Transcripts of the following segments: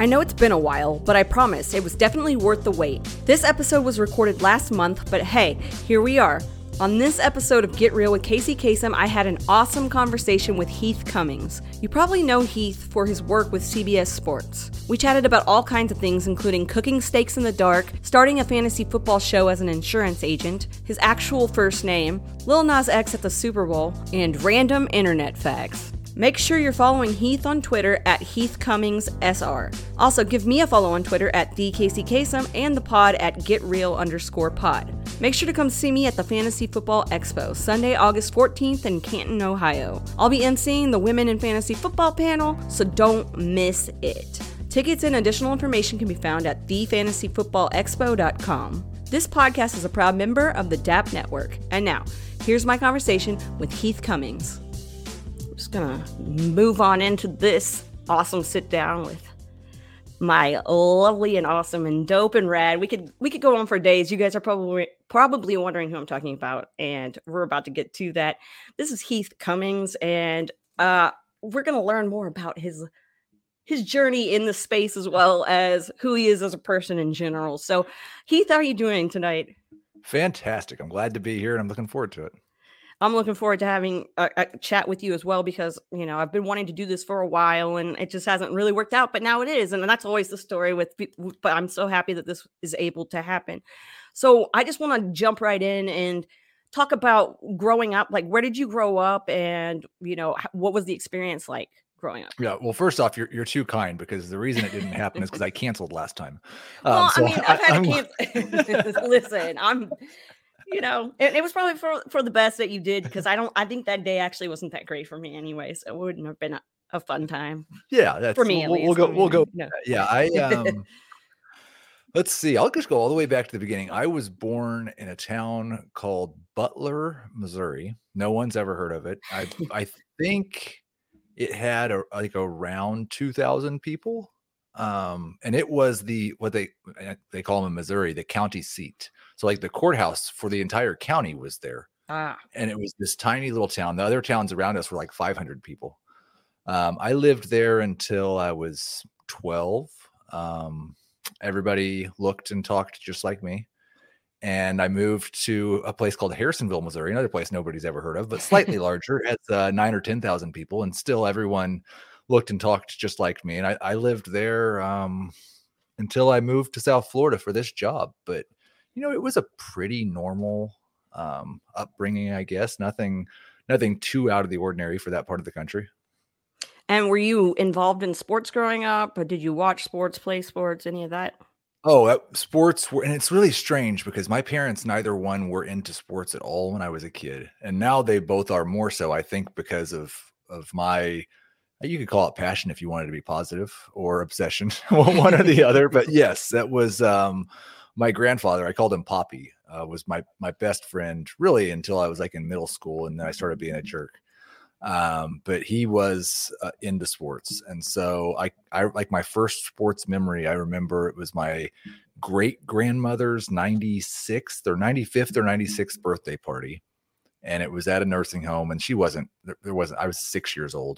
I know it's been a while, but I promise it was definitely worth the wait. This episode was recorded last month, but hey, here we are. On this episode of Get Real with Casey Kasem, I had an awesome conversation with Heath Cummings. You probably know Heath for his work with CBS Sports. We chatted about all kinds of things, including cooking steaks in the dark, starting a fantasy football show as an insurance agent, his actual first name, Lil Nas X at the Super Bowl, and random internet facts. Make sure you're following Heath on Twitter at HeathCummingsSR. Also, give me a follow on Twitter at TheCaseyKasem and the pod at GetReal_pod. Make sure to come see me at the Fantasy Football Expo, Sunday, August 14th in Canton, Ohio. I'll be emceeing the Women in Fantasy Football panel, so don't miss it. Tickets and additional information can be found at thefantasyfootballexpo.com. This podcast is a proud member of the DAP Network. And now, here's my conversation with Heath Cummings. Just gonna move on into this awesome sit down with my lovely and awesome and dope and rad. We could go on for days. You guys are probably wondering who I'm talking about, and we're about to get to that. This is Heath Cummings, and we're gonna learn more about his journey in the space as well as who he is as a person in general. So, Heath, how are you doing tonight? Fantastic. I'm glad to be here, and I'm looking forward to it. I'm looking forward to having a chat with you as well, because, you know, I've been wanting to do this for a while and it just hasn't really worked out, but now it is. And that's always the story with people, but I'm so happy that this is able to happen. So I just want to jump right in and talk about growing up. Like, where did you grow up, and, you know, what was the experience like growing up? Yeah. Well, first off, you're too kind, because the reason it didn't happen is because I canceled last time. Well, so I mean, I've had to cancel. Listen, you know, it was probably for the best that you did, because I think that day actually wasn't that great for me anyway, so it wouldn't have been a fun time. Yeah, that's for me. We'll go. No. Yeah, let's see. I'll just go all the way back to the beginning. I was born in a town called Butler, Missouri. No one's ever heard of it. I think it had around 2,000 people. And it was what they call them in Missouri, the county seat. So like the courthouse for the entire county was there. And it was this tiny little town. The other towns around us were like 500 people. I lived there until I was 12. Everybody looked and talked just like me. And I moved to a place called Harrisonville, Missouri, another place nobody's ever heard of, but slightly larger. It has 9 or 10,000 people, and still everyone looked and talked just like me. And I lived there until I moved to South Florida for this job. But, you know, it was a pretty normal upbringing, I guess. Nothing too out of the ordinary for that part of the country. And were you involved in sports growing up, or did you watch sports, play sports, any of that? Oh, sports were, and it's really strange because my parents, neither one were into sports at all when I was a kid. And now they both are more so, I think, because of my, you could call it passion if you wanted to be positive, or obsession, one or the other. But yes, that was my grandfather. I called him Poppy, was my best friend really until I was like in middle school. And then I started being a jerk. But he was into sports. And so I like my first sports memory. I remember it was my great grandmother's 96th or 95th or 96th birthday party. And it was at a nursing home, and I was 6 years old.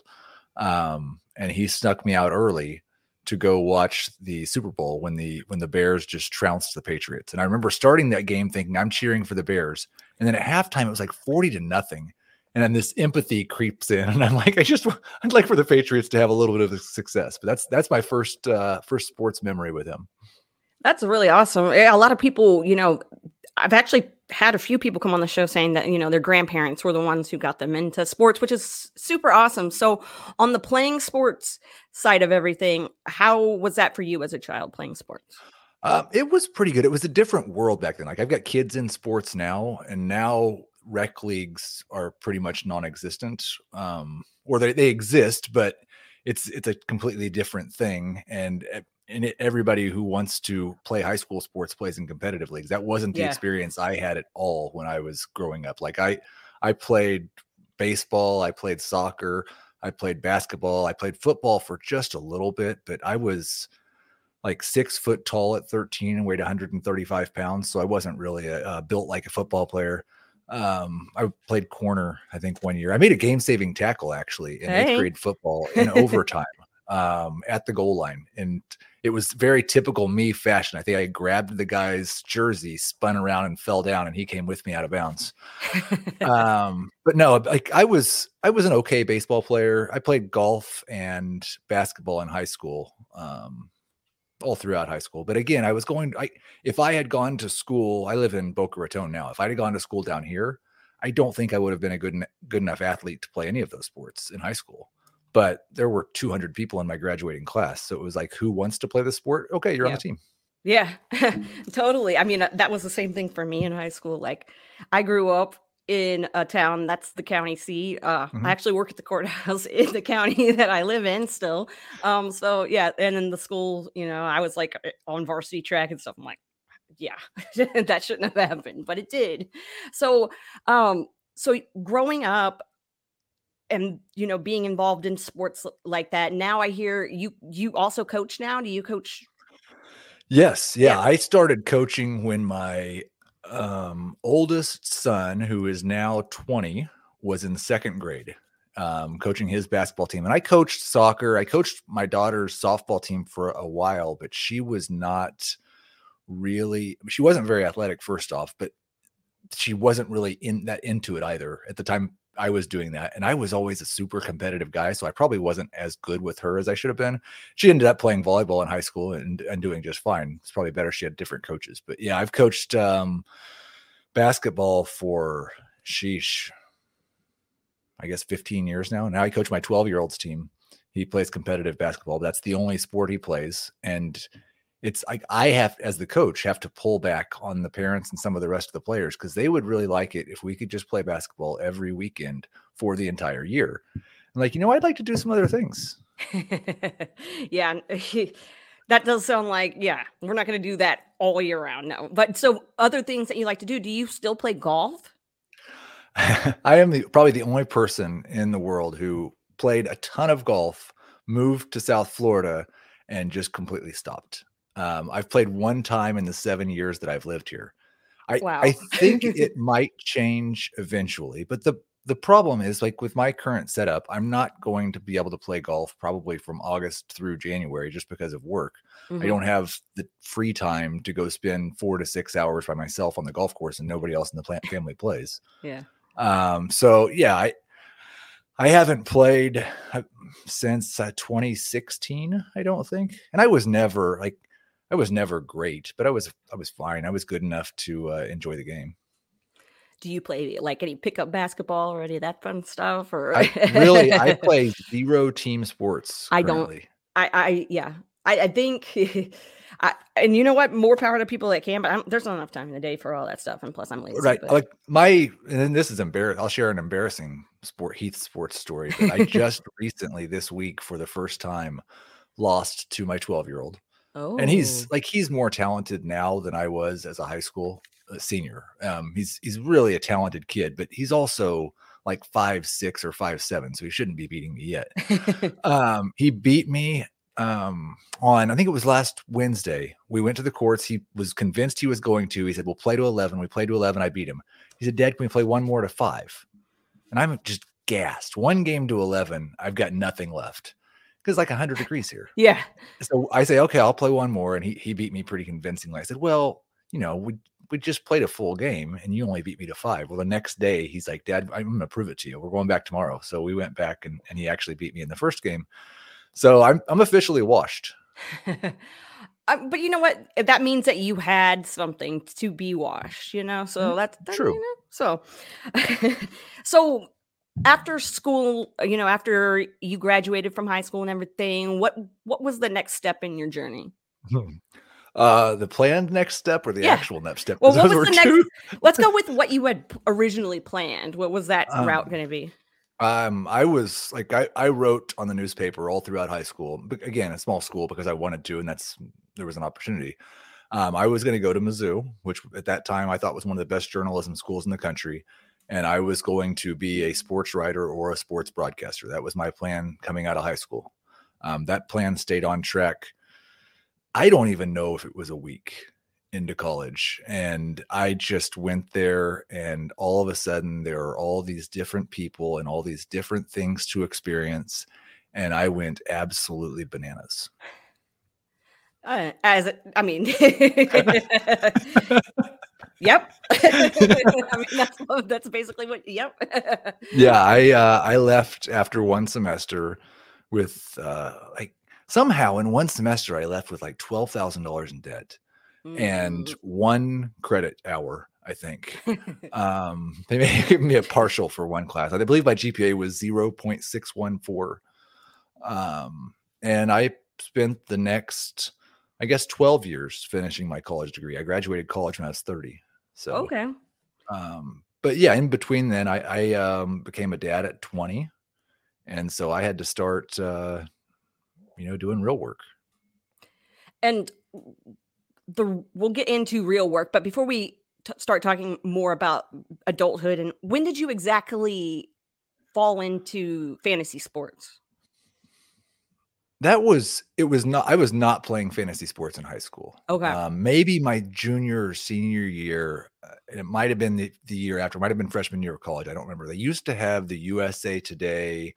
And he snuck me out early to go watch the Super Bowl when the Bears just trounced the Patriots. And I remember starting that game thinking I'm cheering for the Bears. And then at halftime, it was like 40-0. And then this empathy creeps in, and I'm like, I'd like for the Patriots to have a little bit of success. But that's my first sports memory with him. That's really awesome. A lot of people, you know, I've actually had a few people come on the show saying that, you know, their grandparents were the ones who got them into sports, which is super awesome. So on the playing sports side of everything, how was that for you as a child playing sports? It was pretty good. It was a different world back then. Like, I've got kids in sports now, and now rec leagues are pretty much non-existent, or they exist, but it's a completely different thing. And everybody who wants to play high school sports plays in competitive leagues. That wasn't the experience I had at all when I was growing up. Like I played baseball, I played soccer, I played basketball, I played football for just a little bit, but I was like 6 foot tall at 13 and weighed 135 pounds. So I wasn't really built like a football player. I played corner, I think, one year. I made a game-saving tackle actually in 8th grade football in overtime. at the goal line. And it was very typical me fashion. I think I grabbed the guy's jersey, spun around and fell down, and he came with me out of bounds. But no, like I was an okay baseball player. I played golf and basketball in high school, all throughout high school. But again, if I had gone to school, I live in Boca Raton now. If I had gone to school down here, I don't think I would have been a good enough athlete to play any of those sports in high school. But there were 200 people in my graduating class. So it was like, who wants to play the sport? Okay, you're on the team. Yeah, totally. I mean, that was the same thing for me in high school. Like, I grew up in a town that's the county seat. I actually work at the courthouse in the county that I live in still. So yeah, and in the school, I was like on varsity track and stuff. I'm like, yeah, that shouldn't have happened, but it did. So, so growing up and being involved in sports like that, now I hear you also coach now. Do you coach? Yes. Yeah. I started coaching when my oldest son, who is now 20, was in second grade, coaching his basketball team. And I coached soccer. I coached my daughter's softball team for a while, but she wasn't very athletic, first off, but she wasn't really into it either at the time I was doing that. And I was always a super competitive guy, so I probably wasn't as good with her as I should have been. She ended up playing volleyball in high school and doing just fine. It's probably better she had different coaches. But yeah, I've coached basketball for, I guess 15 years now. Now I coach my 12-year-old's team. He plays competitive basketball. That's the only sport he plays. And it's like I have, as the coach, have to pull back on the parents and some of the rest of the players because they would really like it if we could just play basketball every weekend for the entire year. I'm like, I'd like to do some other things. Yeah, that does sound like, we're not going to do that all year round. No, but so other things that you like to do you still play golf? I am probably the only person in the world who played a ton of golf, moved to South Florida, and just completely stopped. I've played one time in the 7 years that I've lived here. Wow. I think it might change eventually, but the problem is, like with my current setup, I'm not going to be able to play golf probably from August through January just because of work. I don't have the free time to go spend 4 to 6 hours by myself on the golf course and nobody else in the family plays. Yeah. So yeah, I haven't played since 2016, I don't think. And I was never great, but I was fine. I was good enough to enjoy the game. Do you play like any pickup basketball or any of that fun stuff? Or I play zero team sports. Currently. I think, and you know what? More power to people that can, but there's not enough time in the day for all that stuff. And plus, I'm lazy. Right. But. And this is embarrassing. I'll share an embarrassing Heath sports story. But I just recently this week, for the first time, lost to my 12-year-old. Oh. And he's more talented now than I was as a high school senior. He's really a talented kid, but he's also like 5'6" or 5'7", so he shouldn't be beating me yet. He beat me on, I think it was last Wednesday. We went to the courts. He was convinced he was going to. He said, we'll play to 11. We played to 11. I beat him. He said, Dad, can we play one more to 5? And I'm just gassed. One game to 11. I've got nothing left. Because like 100 degrees here. Yeah. So I say, okay, I'll play one more. And he beat me pretty convincingly. I said, well, we just played a full game and you only beat me to 5. Well, the next day he's like, Dad, I'm going to prove it to you. We're going back tomorrow. So we went back and he actually beat me in the first game. So I'm officially washed. But you know what? That means that you had something to be washed, So that's true. So, so after school, after you graduated from high school and everything, what was the next step in your journey? The planned next step or the actual next step? Well, what was the next? Let's go with what you had originally planned. What was that route going to be? I was like, I wrote on the newspaper all throughout high school. But again, a small school because I wanted to, and there was an opportunity. I was going to go to Mizzou, which at that time I thought was one of the best journalism schools in the country. And I was going to be a sports writer or a sports broadcaster. That was my plan coming out of high school. That plan stayed on track. I don't even know if it was a week into college. And I just went there, and all of a sudden there are all these different people and all these different things to experience. and I went absolutely bananas. I mean, yep. I mean, that's basically what. Yep. Yeah, I left after one semester with like somehow in one semester I left with like $12,000 in debt and one credit hour, I think. They may give me a partial for one class. I believe my GPA was 0.614. And I spent the next, I guess, 12 years finishing my college degree. I graduated college when I was 30. So, okay. But yeah, in between then I became a dad at 20. And so I had to start, doing real work. And we'll get into real work, but before we start talking more about adulthood, and when did you exactly fall into fantasy sports? I was not playing fantasy sports in high school. Okay. Maybe my junior or senior year, and it might have been the year after, might have been freshman year of college. I don't remember. They used to have the USA Today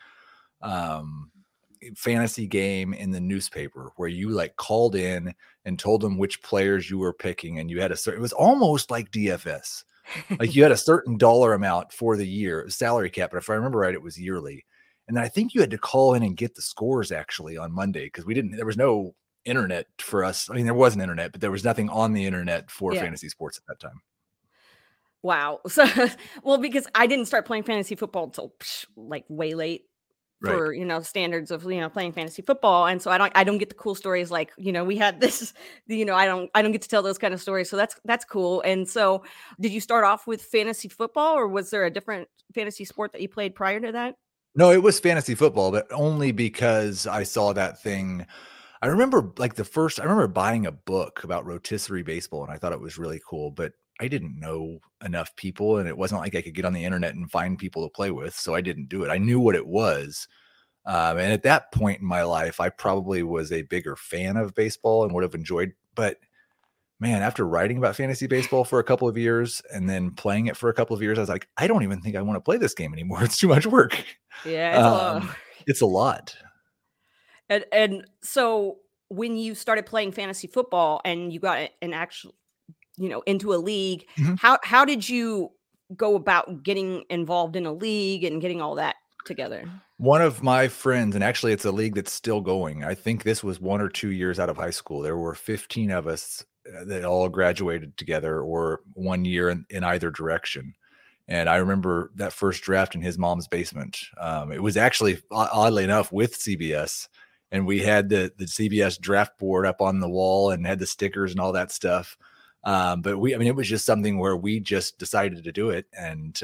fantasy game in the newspaper where you like called in and told them which players you were picking, and you had it was almost like DFS. Like you had a certain dollar amount for the year, salary cap, but if I remember right, it was yearly. And then I think you had to call in and get the scores actually on Monday because there was no internet for us. I mean, there was an internet, but there was nothing on the internet for fantasy sports at that time. Wow. So, well, because I didn't start playing fantasy football until like way late for, standards of, playing fantasy football. And so I don't get the cool stories. Like, we had this, I don't get to tell those kind of stories. So that's cool. And so did you start off with fantasy football or was there a different fantasy sport that you played prior to that? No, it was fantasy football, but only because I saw that thing. I remember buying a book about rotisserie baseball and I thought it was really cool, but I didn't know enough people and it wasn't like I could get on the internet and find people to play with. So I didn't do it. I knew what it was. And at that point in my life, I probably was a bigger fan of baseball and would have enjoyed, but man, after writing about fantasy baseball for a couple of years and then playing it for a couple of years, I was like, I don't even think I want to play this game anymore. It's too much work. Yeah, it's a lot. And so when you started playing fantasy football and you got an actual, into a league, how did you go about getting involved in a league and getting all that together? One of my friends, and actually it's a league that's still going. I think this was 1 or 2 years out of high school. There were 15 of us that all graduated together or 1 year in either direction. And I remember that first draft in his mom's basement. It was actually, oddly enough, with CBS. And we had the CBS draft board up on the wall and had the stickers and all that stuff. But it was just something where we just decided to do it. And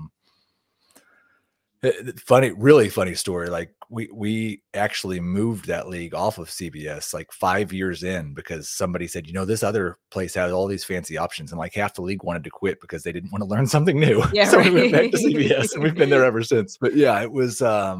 really funny story. Like we actually moved that league off of CBS like 5 years in because somebody said, this other place has all these fancy options. And like half the league wanted to quit because they didn't want to learn something new. Yeah, so we went back to CBS and we've been there ever since. But yeah, it was a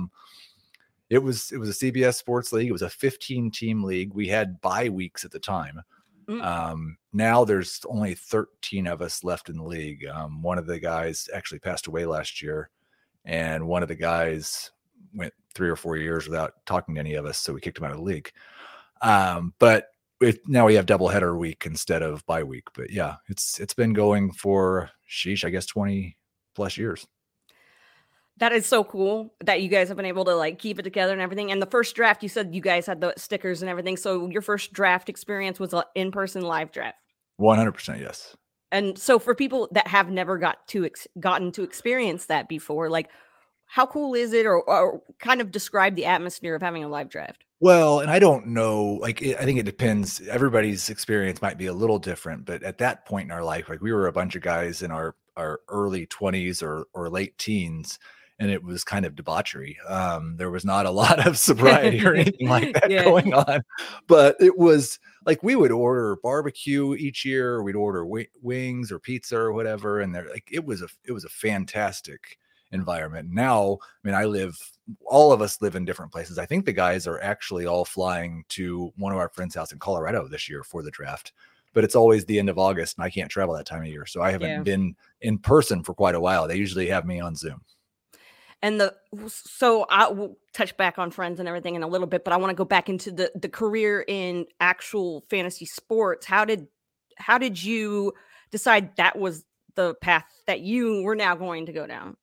CBS sports league. It was a 15-team league. We had bye weeks at the time. Now there's only 13 of us left in the league. One of the guys actually passed away last year. And one of the guys went 3 or 4 years without talking to any of us, so we kicked him out of the league. But now we have doubleheader week instead of bye week. But yeah, it's been going for I guess 20 plus years. That is so cool that you guys have been able to like keep it together and everything. And the first draft, you said you guys had the stickers and everything. So your first draft experience was an in-person live draft. 100%, yes. And so for people that have never gotten to experience that before, like how cool is it or kind of describe the atmosphere of having a live draft? Well, and I don't know, I think it depends. Everybody's experience might be a little different, but at that point in our life, like we were a bunch of guys in our early 20s or late teens, and it was kind of debauchery. There was not a lot of sobriety or anything like that going on, but it was like we would order barbecue each year. We'd order wings or pizza or whatever, and it was a fantastic environment. Now, I mean, all of us live in different places. I think the guys are actually all flying to one of our friends' house in Colorado this year for the draft, but it's always the end of August and I can't travel that time of year. So I haven't been in person for quite a while. They usually have me on Zoom. And so I will touch back on Friends and everything in a little bit, but I want to go back into the career in actual fantasy sports. How did you decide that was the path that you were now going to go down?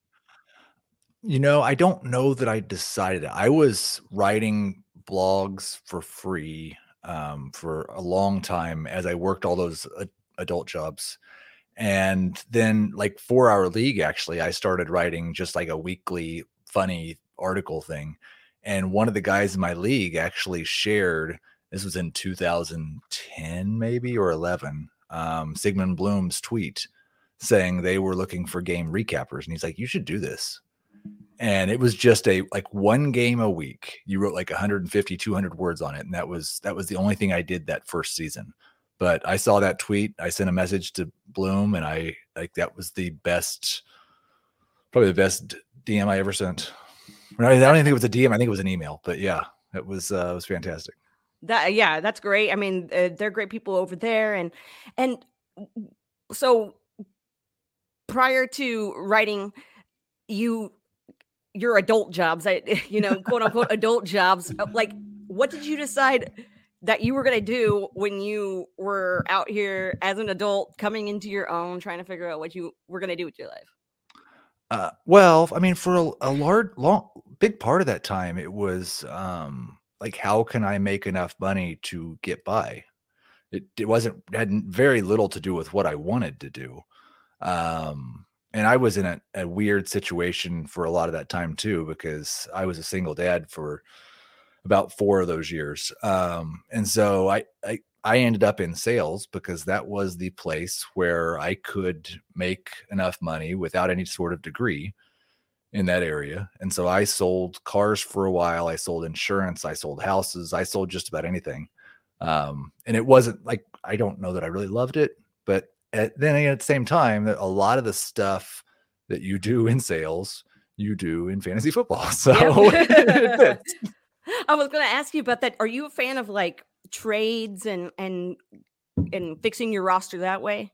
I don't know that I decided it. I was writing blogs for free for a long time as I worked all those adult jobs. And then, like, for our league, actually, I started writing just like a weekly funny article thing. And one of the guys in my league actually shared, this was in 2010, maybe, or 11, Sigmund Bloom's tweet saying they were looking for game recappers. And he's like, you should do this. And it was just like one game a week. You wrote like 150, 200 words on it. And that was the only thing I did that first season. But I saw that tweet. I sent a message to Bloom, and that was probably the best DM I ever sent. I don't even think it was a DM. I think it was an email. But yeah, it was fantastic. That's great. I mean, they're great people over there, and so prior to writing, your adult jobs, quote unquote adult jobs, like, what did you decide that you were going to do when you were out here as an adult coming into your own, trying to figure out what you were going to do with your life? Well, I mean, for a big part of that time, it was like, how can I make enough money to get by? It had very little to do with what I wanted to do. And I was in a weird situation for a lot of that time too, because I was a single dad for about 4 of those years. And so I ended up in sales because that was the place where I could make enough money without any sort of degree in that area. And so I sold cars for a while. I sold insurance. I sold houses. I sold just about anything. And it wasn't like, I don't know that I really loved it, but at the same time, that a lot of the stuff that you do in sales, you do in fantasy football. So Yep. I was going to ask you about that. Are you a fan of like trades and fixing your roster that way?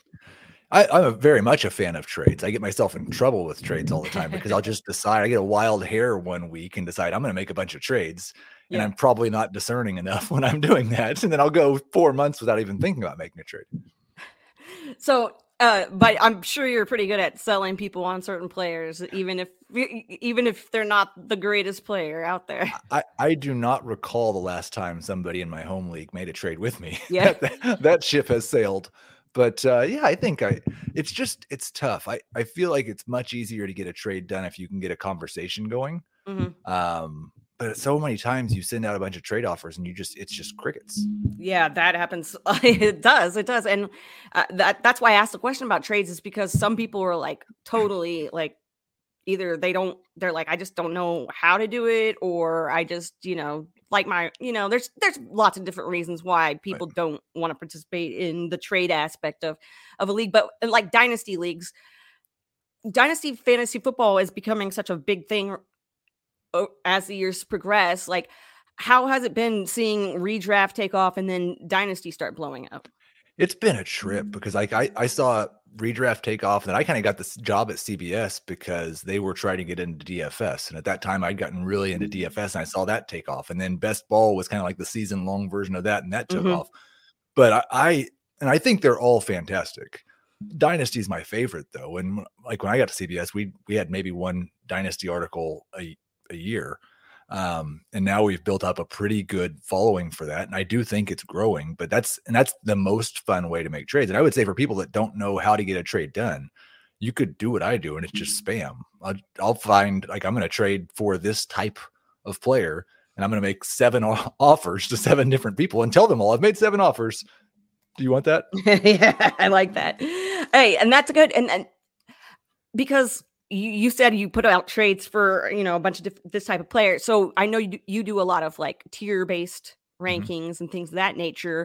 I'm very much a fan of trades. I get myself in trouble with trades all the time because I'll just decide, I get a wild hair one week and decide I'm going to make a bunch of trades. And Yeah. I'm probably not discerning enough when I'm doing that. And then I'll go 4 months without even thinking about making a trade. So, but I'm sure you're pretty good at selling people on certain players, even if they're not the greatest player out there. I do not recall the last time somebody in my home league made a trade with me. Yeah. that ship has sailed. But yeah, I think it's tough. I feel like it's much easier to get a trade done if you can get a conversation going. Mm-hmm. But so many times you send out a bunch of trade offers and it's just crickets. Yeah, that happens. It does. And that's why I asked the question about trades, is because some people are like totally like, either they're like, I just don't know how to do it, or I just, like there's lots of different reasons why people don't want to participate in the trade aspect of a league. But like dynasty leagues, dynasty fantasy football is becoming such a big thing as the years progress. Like, how has it been seeing redraft take off and then dynasty start blowing up? It's been a trip because like I saw redraft take off, and then I kind of got this job at CBS because they were trying to get into DFS. And at that time I'd gotten really into DFS, and I saw that take off. And then best ball was kind of like the season long version of that, and that took off. But I think they're all fantastic. Dynasty is my favorite though. And like when I got to CBS, we had maybe one dynasty article a year. And now we've built up a pretty good following for that. And I do think it's growing, but that's the most fun way to make trades. And I would say for people that don't know how to get a trade done, you could do what I do, and it's just spam. I'll find, like, I'm going to trade for this type of player, and I'm going to make 7 offers to 7 different people and tell them all, I've made 7 offers. Do you want that? Yeah, I like that. Hey, and that's good. And because you said you put out trades for, a bunch of this type of player. So I know you do a lot of like tier based rankings and things of that nature.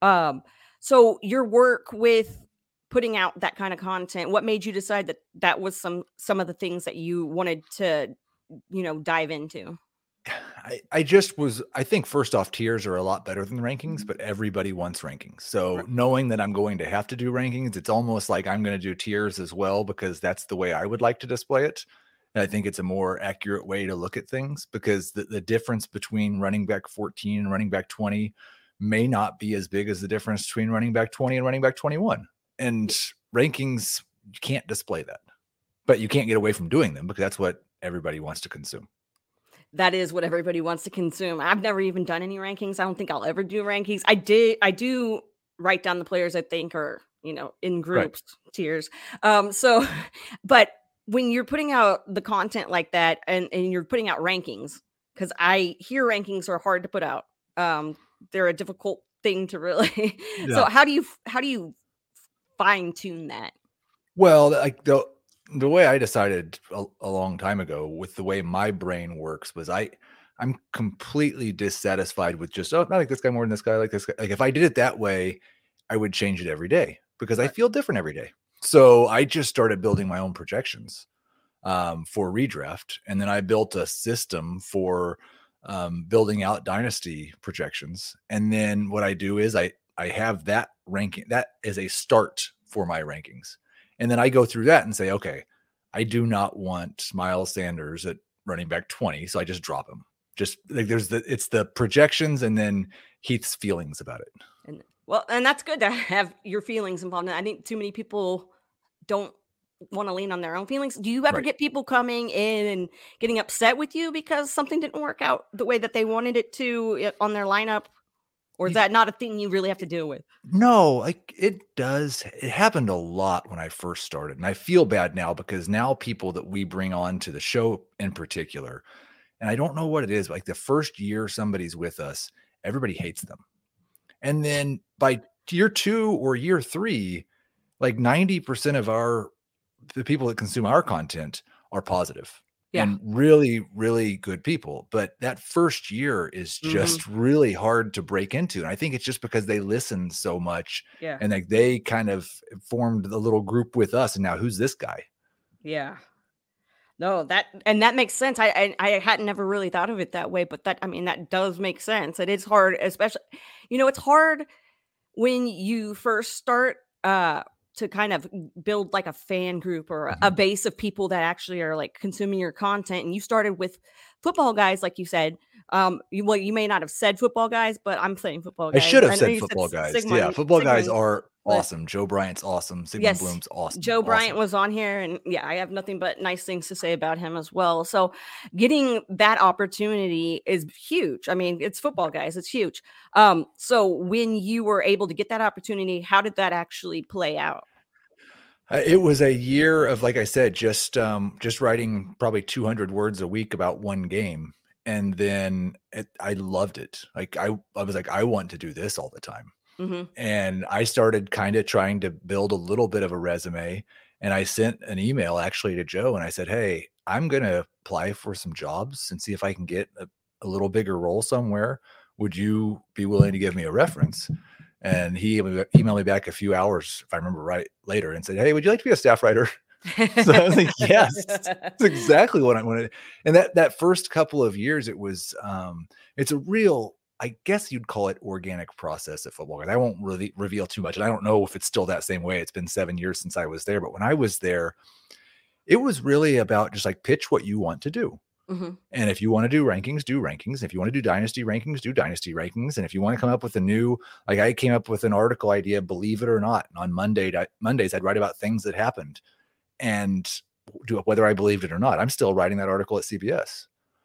So your work with putting out that kind of content, what made you decide that was some of the things that you wanted to, dive into? I think first off, tiers are a lot better than rankings, but everybody wants rankings. So knowing that I'm going to have to do rankings, it's almost like I'm going to do tiers as well, because that's the way I would like to display it. And I think it's a more accurate way to look at things, because the difference between running back 14 and running back 20 may not be as big as the difference between running back 20 and running back 21. And rankings, you can't display that, but you can't get away from doing them because that's what everybody wants to consume. That is what everybody wants to consume. I've never even done any rankings. I don't think I'll ever do rankings. I do write down the players I think are, in groups, tiers. So, but when you're putting out the content like that and you're putting out rankings, because I hear rankings are hard to put out. They're a difficult thing to really. Yeah. So how do you fine tune that? Well, like the way I decided a long time ago with the way my brain works was I'm completely dissatisfied with just, I like this guy more than this guy, I like this guy. Like if I did it that way, I would change it every day because I feel different every day. So I just started building my own projections for redraft. And then I built a system for building out dynasty projections. And then what I do is I have that ranking, that is a start for my rankings. And then I go through that and say, okay, I do not want Miles Sanders at running back 20. So I just drop him. Just like it's the projections and then Heath's feelings about it. And that's good to have your feelings involved. I think too many people don't want to lean on their own feelings. Do you ever get people coming in and getting upset with you because something didn't work out the way that they wanted it to on their lineup? Or is that not a thing you really have to deal with? No, like it does. It happened a lot when I first started. And I feel bad now because now people that we bring on to the show in particular, and I don't know what it is, but like the first year somebody's with us, everybody hates them. And then by year 2 or year 3, like 90% of the people that consume our content are positive. Yeah. And really, really good people. But that first year is just really hard to break into. And I think it's just because they listen so much. Yeah. And like they kind of formed a little group with us. And now who's this guy? Yeah. No, that makes sense. I hadn't never really thought of it that way, but that does make sense. It is hard, especially, it's hard when you first start to kind of build like a fan group or a base of people that actually are like consuming your content. And you started with football guys, like you said. You may not have said football guys, but I'm saying football guys. I should have said football guys. Sigmund, football guys are awesome. Joe Bryant's awesome. Sigmund Bloom's awesome. Joe Bryant was on here, and I have nothing but nice things to say about him as well. So getting that opportunity is huge. It's football guys. It's huge. So when you were able to get that opportunity, how did that actually play out? It was a year of, like I said, just writing probably 200 words a week about one game. And then I loved it. Like I was like, I want to do this all the time. And I started kind of trying to build a little bit of a resume. And I sent an email actually to Joe and I said, hey, I'm going to apply for some jobs and see if I can get a little bigger role somewhere. Would you be willing to give me a reference? And he emailed me back a few hours, if I remember right, later and said, hey, would you like to be a staff writer? So I was like, yes, that's exactly what I wanted. And that first couple of years, it was, it's a real, I guess you'd call it organic process at Football Guys. I won't really reveal too much. And I don't know if it's still that same way. It's been 7 years since I was there. But when I was there, it was really about just like pitch what you want to do. And if you want to do rankings, do rankings. If you want to do dynasty rankings, do dynasty rankings. And if you want to come up with a new, like I came up with an article idea, believe it or not, and on Mondays, I'd write about things that happened and whether I believed it or not. I'm still writing that article at CBS.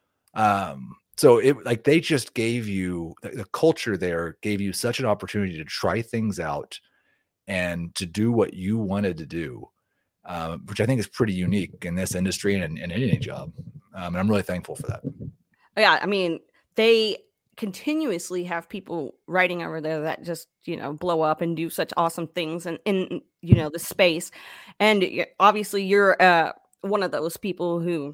So it like they just gave you the culture there, gave you such an opportunity to try things out and to do what you wanted to do, which I think is pretty unique in this industry and in any job. And I'm really thankful for that. Yeah, they continuously have people writing over there that just, blow up and do such awesome things in the space. And obviously you're one of those people who,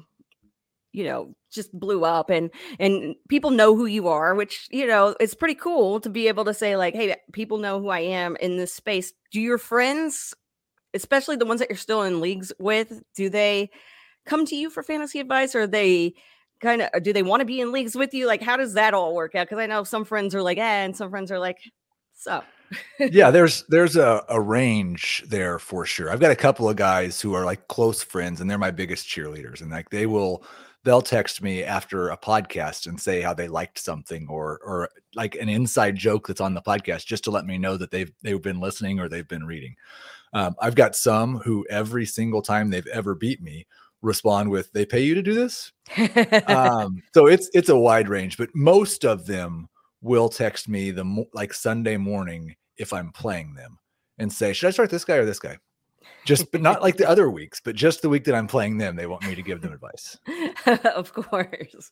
just blew up and people know who you are, which, it's pretty cool to be able to say like, hey, people know who I am in this space. Do your friends, especially the ones that you're still in leagues with, do they come to you for fantasy advice, or they do they want to be in leagues with you? Like, how does that all work out? Because I know some friends are like, and some friends are like, So Yeah, there's a range there for sure. I've got a couple of guys who are like close friends and they're my biggest cheerleaders. And like they'll text me after a podcast and say how they liked something or like an inside joke that's on the podcast just to let me know that they've been listening or they've been reading. I've got some who every single time they've ever beat me respond with, "They pay you to do this?" So it's a wide range, but most of them will text me like Sunday morning if I'm playing them and say, "Should I start this guy or this guy?" But not like the other weeks, but just the week that I'm playing them, they want me to give them advice. Of course.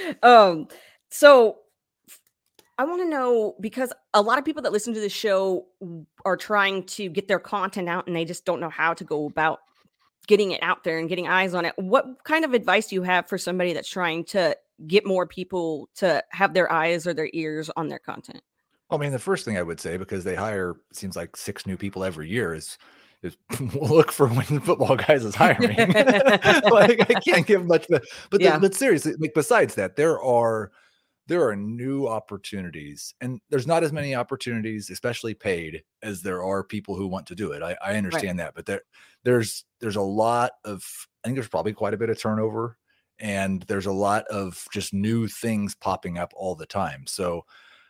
So I want to know, because a lot of people that listen to the show are trying to get their content out and they just don't know how to go about getting it out there and getting eyes on it. What kind of advice do you have for somebody that's trying to get more people to have their eyes or their ears on their content? I mean, the first thing I would say, because they hire, it seems like 6 new people every year, is look for when Football Guys is hiring. Like, I can't give much, but seriously, like besides that, there are new opportunities, and there's not as many opportunities, especially paid, as there are people who want to do it. I understand that, but there's a lot of, I think there's probably quite a bit of turnover, and there's a lot of just new things popping up all the time. So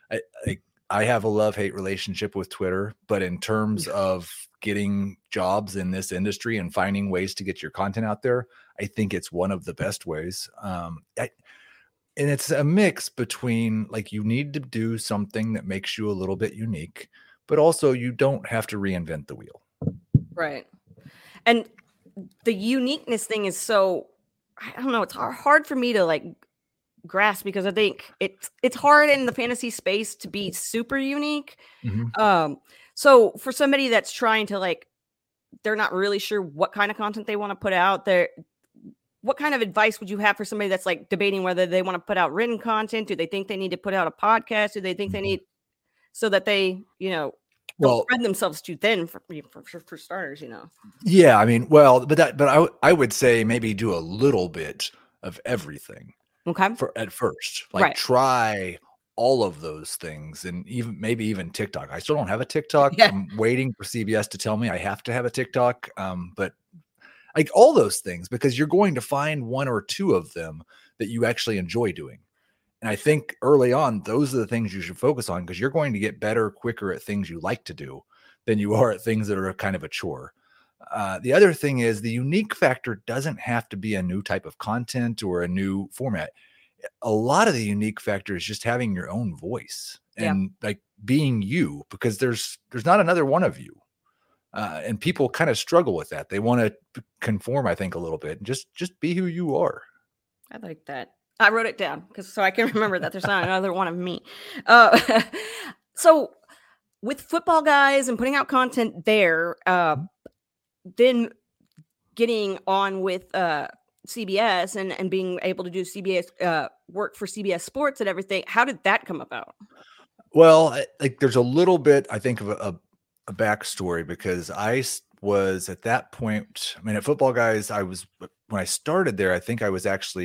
I have a love-hate relationship with Twitter, but in terms of getting jobs in this industry and finding ways to get your content out there, I think it's one of the best ways. And it's a mix between, like, you need to do something that makes you a little bit unique, but also you don't have to reinvent the wheel. Right. And the uniqueness thing is so, I don't know, it's hard for me to like grasp, because I think it's hard in the fantasy space to be super unique. Mm-hmm. So for somebody that's trying to, like, they're not really sure what kind of content they want to put out there, what kind of advice would you have for somebody that's like debating whether they want to put out written content? Do they think they need to put out a podcast? Do they think they need, so that they, don't spread themselves too thin for starters, Yeah, I mean, but I would say maybe do a little bit of everything. Okay. At first, like, try all of those things, and maybe even TikTok. I still don't have a TikTok. Yeah. I'm waiting for CBS to tell me I have to have a TikTok. But like all those things, because you're going to find one or two of them that you actually enjoy doing. And I think early on, those are the things you should focus on, because you're going to get better quicker at things you like to do than you are at things that are kind of a chore. The other thing is, the unique factor doesn't have to be a new type of content or a new format. A lot of the unique factor is just having your own voice and like being you, because there's not another one of you. And people kind of struggle with that. They want to conform, I think, a little bit, and just be who you are. I like that. I wrote it down so I can remember that there's not another one of me. So with Football Guys and putting out content there, then getting on with CBS and being able to do CBS work for CBS Sports and everything, how did that come about? Well, like, there's a little bit, I think, of a backstory, because I was at that point, I mean, at Football Guys, when I started there, I think I was actually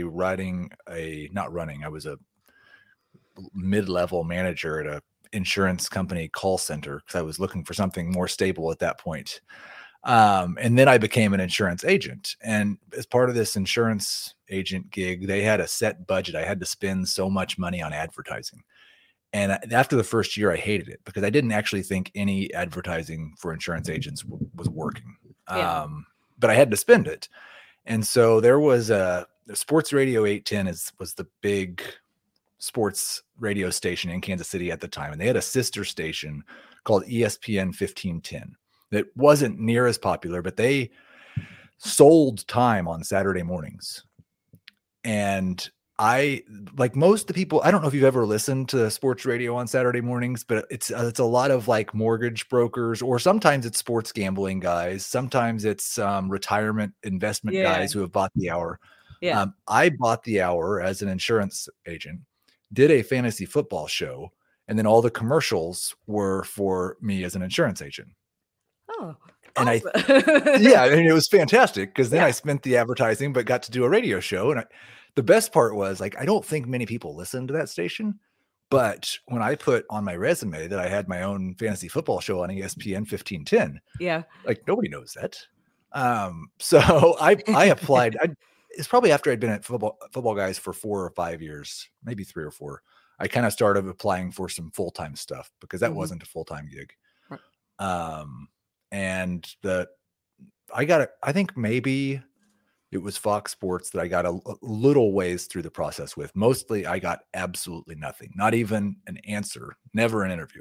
I was a mid-level manager at a insurance company call center, because I was looking for something more stable at that point. And then I became an insurance agent. And as part of this insurance agent gig, they had a set budget. I had to spend so much money on advertising. And after the first year, I hated it, because I didn't actually think any advertising for insurance agents was working. Yeah. But I had to spend it. And so there was the Sports Radio 810 was the big sports radio station in Kansas City at the time. And they had a sister station called ESPN 1510 that wasn't near as popular, but they sold time on Saturday mornings. And I, like most of the people, I don't know if you've ever listened to sports radio on Saturday mornings, but it's a lot of like mortgage brokers, or sometimes it's sports gambling guys. Sometimes it's retirement investment guys who have bought the hour. Yeah. I bought the hour as an insurance agent, did a fantasy football show, and then all the commercials were for me as an insurance agent. Oh, and awesome. I mean, it was fantastic, because then I spent the advertising, but got to do a radio show. And the best part was, like, I don't think many people listened to that station, But when I put on my resume that I had my own fantasy football show on ESPN 1510, Yeah. like nobody knows that. So I applied. It's probably after I'd been at Football Guys for 4 or 5 years, maybe 3 or 4. I kind of started applying for some full-time stuff because that wasn't a full-time gig. Right. And I think maybe it was Fox Sports that I got a little ways through the process with. Mostly I got absolutely nothing, not even an answer, never an interview.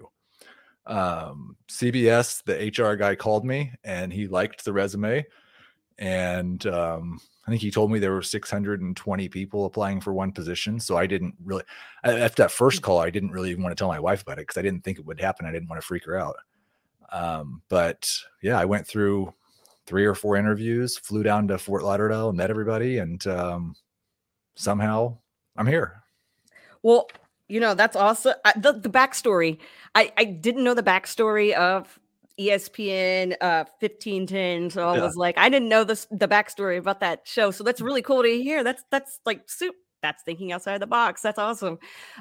CBS, the HR guy called me and he liked the resume. And I think he told me there were 620 people applying for one position. So I didn't really, after that first call, I didn't really want to tell my wife about it because I didn't think it would happen. I didn't want to freak her out. But yeah, I went through 3 or 4 interviews, flew down to Fort Lauderdale and met everybody. And somehow I'm here. Well, that's awesome. The backstory. I didn't know the backstory of ESPN 1510. So I was like, I didn't know the backstory about that show. So that's really cool to hear. That's like that's thinking outside the box. That's awesome.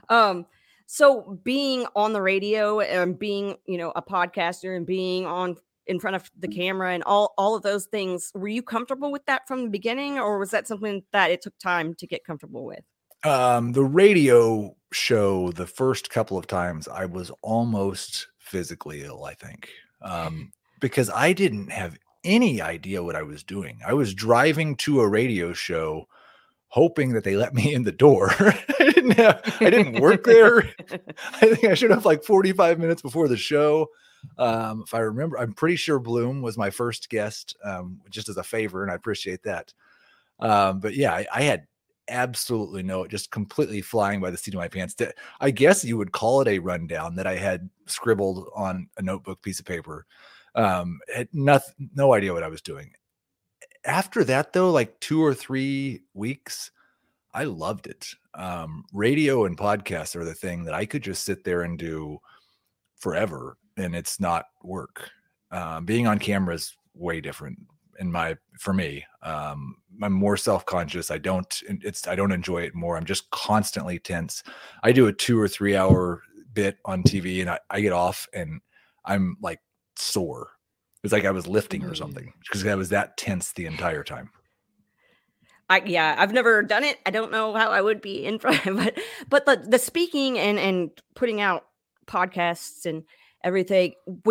So being on the radio and being, a podcaster and being in front of the camera and all of those things, were you comfortable with that from the beginning, or was that something that it took time to get comfortable with? The radio show, the first couple of times I was almost physically ill, I think, because I didn't have any idea what I was doing. I was driving to a radio show hoping that they let me in the door. I didn't work there. I think I showed up like 45 minutes before the show. If I remember, I'm pretty sure Bloom was my first guest, just as a favor, and I appreciate that. But yeah, I had absolutely just completely flying by the seat of my pants. I guess you would call it a rundown that I had scribbled on a notebook piece of paper. Had no idea what I was doing. After that, though, like 2 or 3 weeks, I loved it. Radio and podcasts are the thing that I could just sit there and do forever, and it's not work. Being on camera is way different for me. I'm more self-conscious. I don't enjoy it more. I'm just constantly tense. I do a 2 or 3 hour bit on TV and I get off and I'm like sore. It's like I was lifting or something because I was that tense the entire time. I've never done it. I don't know how I would be in front of it, but the speaking and putting out podcasts and everything,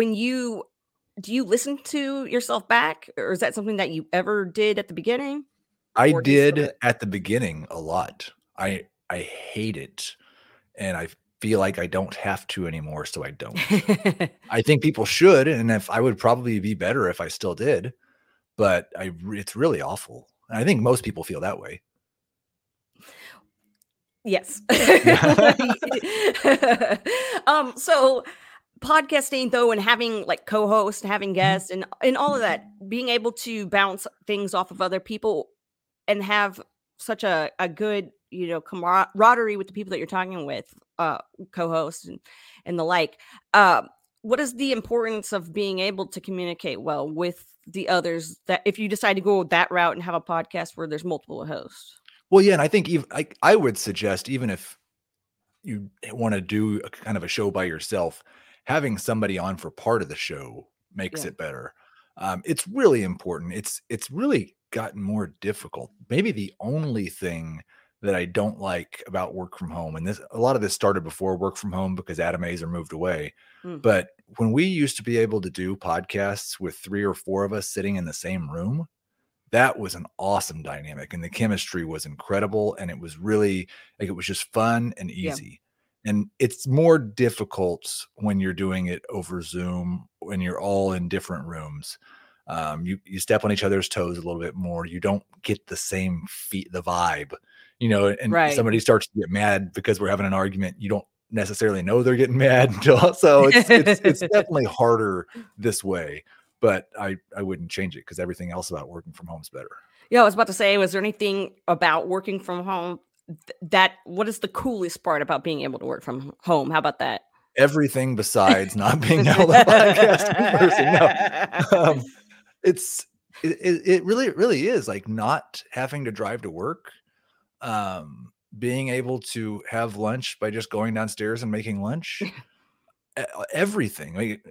do you listen to yourself back, or is that something that you ever did at the beginning? I did at the beginning a lot. I hate it. And I feel like I don't have to anymore. So I don't. I think people should. And if I would probably be better if I still did, but it's really awful. And I think most people feel that way. Yes. So podcasting though, and having like co-hosts and having guests and all of that, being able to bounce things off of other people and have such a good, camaraderie with the people that you're talking with, co-hosts and the like. What is the importance of being able to communicate well with the others, that if you decide to go that route and have a podcast where there's multiple hosts? Well, yeah. And I think I would suggest, even if you want to do a kind of a show by yourself, having somebody on for part of the show makes it better. It's really important. It's really gotten more difficult. Maybe the only thing that I don't like about work from home, and a lot of this started before work from home because Adam Azer moved away. But when we used to be able to do podcasts with 3 or 4 of us sitting in the same room, that was an awesome dynamic, and the chemistry was incredible. And it was really like, it was just fun and easy. And it's more difficult when you're doing it over Zoom, when you're all in different rooms. You step on each other's toes a little bit more. You don't get the same the vibe, and somebody starts to get mad because we're having an argument. You don't necessarily know they're getting mad until, so it's definitely harder this way, but I wouldn't change it because everything else about working from home is better. Yeah. I was about to say, was there anything about working from home what is the coolest part about being able to work from home? How about that? Everything besides not being able to podcast in person. No. It really is like not having to drive to work. being able to have lunch by just going downstairs and making lunch. Everything.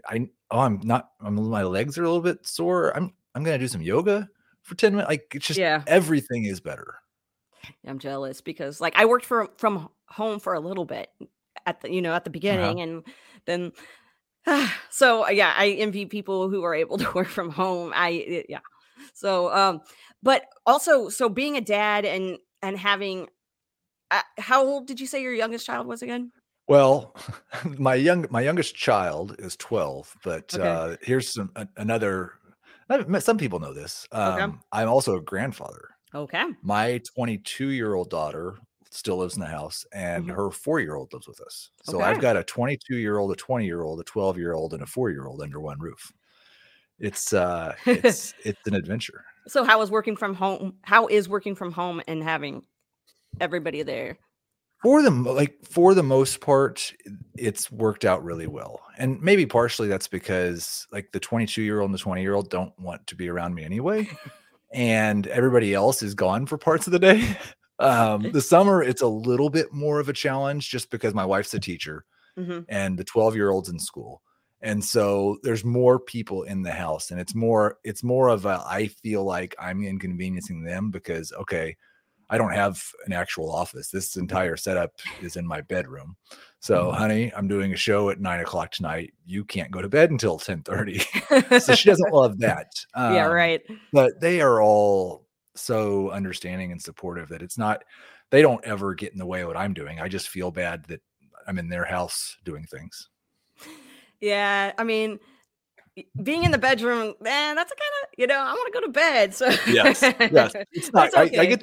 My legs are a little bit sore. I'm gonna do some yoga for 10 minutes. Like, it's just everything is better. I'm jealous because like I worked from home for a little bit at the beginning, and then so yeah, I envy people who are able to work from home. So but also, so being a dad and having how old did you say your youngest child was again? Well, my youngest child is 12, but here's another. Some people know this. I'm also a grandfather. Okay. My 22-year-old daughter still lives in the house, and her 4-year-old lives with us. So I've got a 22-year-old, a 20-year-old, a 12-year-old, and a 4-year-old under one roof. It's an adventure. So how is working from home and having everybody there? For the most part, it's worked out really well. And maybe partially that's because like the 22-year-old and the 20-year-old don't want to be around me anyway. And everybody else is gone for parts of the day. The summer, it's a little bit more of a challenge just because my wife's a teacher and the 12-year-old's in school. And so there's more people in the house, and it's more of I feel like I'm inconveniencing them because, I don't have an actual office. This entire setup is in my bedroom. So, honey, I'm doing a show at 9:00 tonight. You can't go to bed until 10:30. So she doesn't love that. Yeah, right. But they are all so understanding and supportive that they don't ever get in the way of what I'm doing. I just feel bad that I'm in their house doing things. Yeah. I mean, being in the bedroom, man, that's a kind of, I want to go to bed. So yes, it's not. Okay. I get,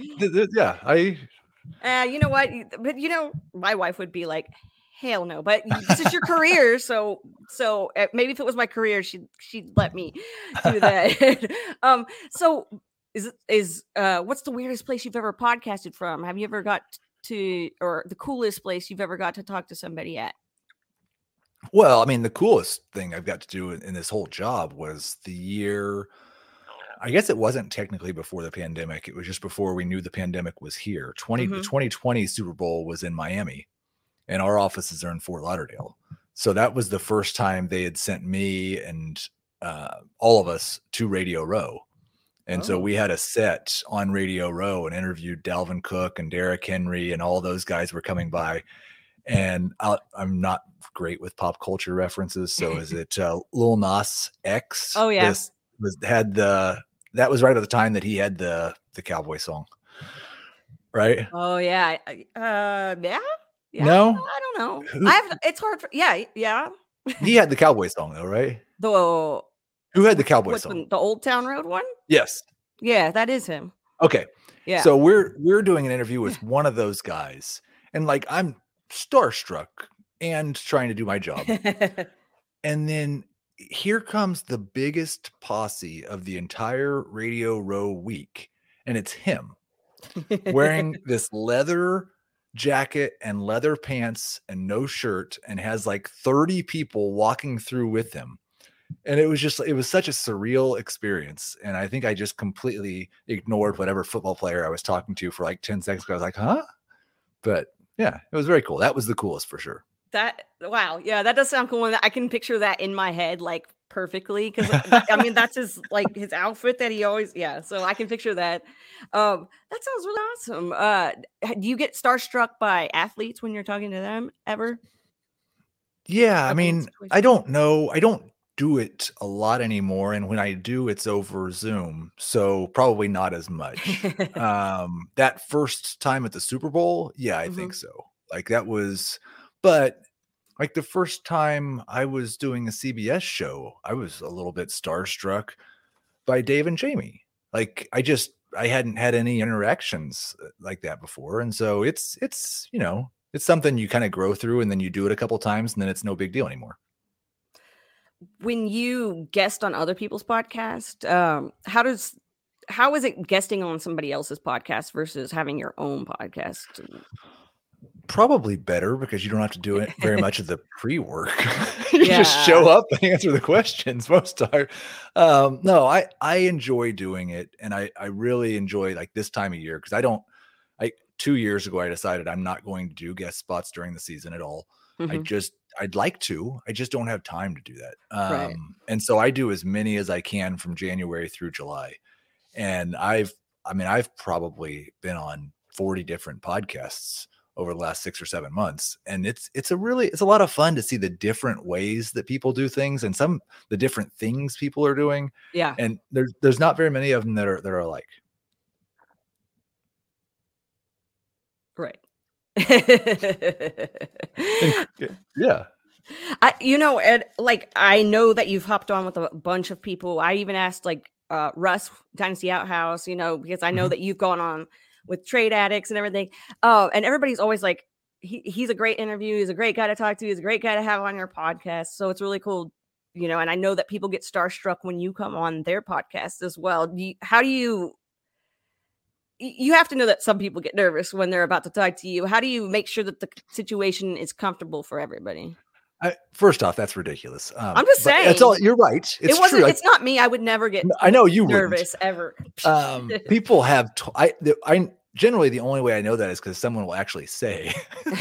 you know what? But my wife would be like, hell no. But this is your career, so maybe if it was my career, she'd let me do that. So is what's the weirdest place you've ever podcasted from? Have you ever got to, or the coolest place you've ever got to talk to somebody at? Well, I mean, the coolest thing I've got to do in this whole job was the year. I guess it wasn't technically before the pandemic. It was just before we knew the pandemic was here. The 2020 Super Bowl was in Miami, and our offices are in Fort Lauderdale. So that was the first time they had sent me and all of us to Radio Row. And so we had a set on Radio Row and interviewed Dalvin Cook and Derrick Henry, and all those guys were coming by. And I'm not great with pop culture references. So is it Lil Nas X? Oh yeah. That was right at the time that he had the cowboy song. Right? Oh yeah. Yeah. No, I don't know. It's hard yeah. He had the cowboy song though, right? Who had the cowboy song? The Old Town Road one? Yes. Yeah, that is him. Okay. Yeah. So we're doing an interview with one of those guys, and like I'm starstruck and trying to do my job. And then here comes the biggest posse of the entire Radio Row week, and it's him wearing this leather jacket and leather pants and no shirt, and has like 30 people walking through with him. And it was such a surreal experience. And I think I just completely ignored whatever football player I was talking to for like 10 seconds. I was like, huh? But yeah, it was very cool. That was the coolest for sure. Wow. Yeah, that does sound cool. And I can picture that in my head, like perfectly. Cause I mean, that's his outfit that he always, so I can picture that. That sounds really awesome. Do you get starstruck by athletes when you're talking to them ever? Yeah. I mean, I don't know. I don't do it a lot anymore. And when I do, it's over Zoom. So probably not as much. That first time at the Super Bowl. Yeah, I think so. Like that was, but like the first time I was doing a CBS show, I was a little bit starstruck by Dave and Jamie. Like I hadn't had any interactions like that before. And so it's something you kind of grow through, and then you do it a couple times, and then it's no big deal anymore. When you guest on other people's podcast, how is it guesting on somebody else's podcast versus having your own podcast? Probably better because you don't have to do it very much of the pre-work. You just show up and answer the questions most time. No, I enjoy doing it, and I really enjoy like this time of year because 2 years ago, I decided I'm not going to do guest spots during the season at all. Mhm. I'd like to, I just don't have time to do that. Right. And so I do as many as I can from January through July. And I've probably been on 40 different podcasts over the last 6 or 7 months. And it's a lot of fun to see the different ways that people do things and the different things people are doing. Yeah. And there's not very many of them that are alike. Right. Yeah. Ed, like, I know that you've hopped on with a bunch of people. I even asked like Russ, Dynasty Outhouse, because I know Mhm. that you've gone on with Trade Addicts and everything. And everybody's always like, he's a great interview. He's a great guy to talk to. He's a great guy to have on your podcast. So it's really cool, and I know that people get starstruck when you come on their podcast as well. How do you have to know that some people get nervous when they're about to talk to you. How do you make sure that the situation is comfortable for everybody? First off, that's ridiculous. I'm just but saying. That's all. You're right. It's It wasn't. true. It's not me. I would never get. I know you nervous ever. People have. I generally the only way I know that is because someone will actually say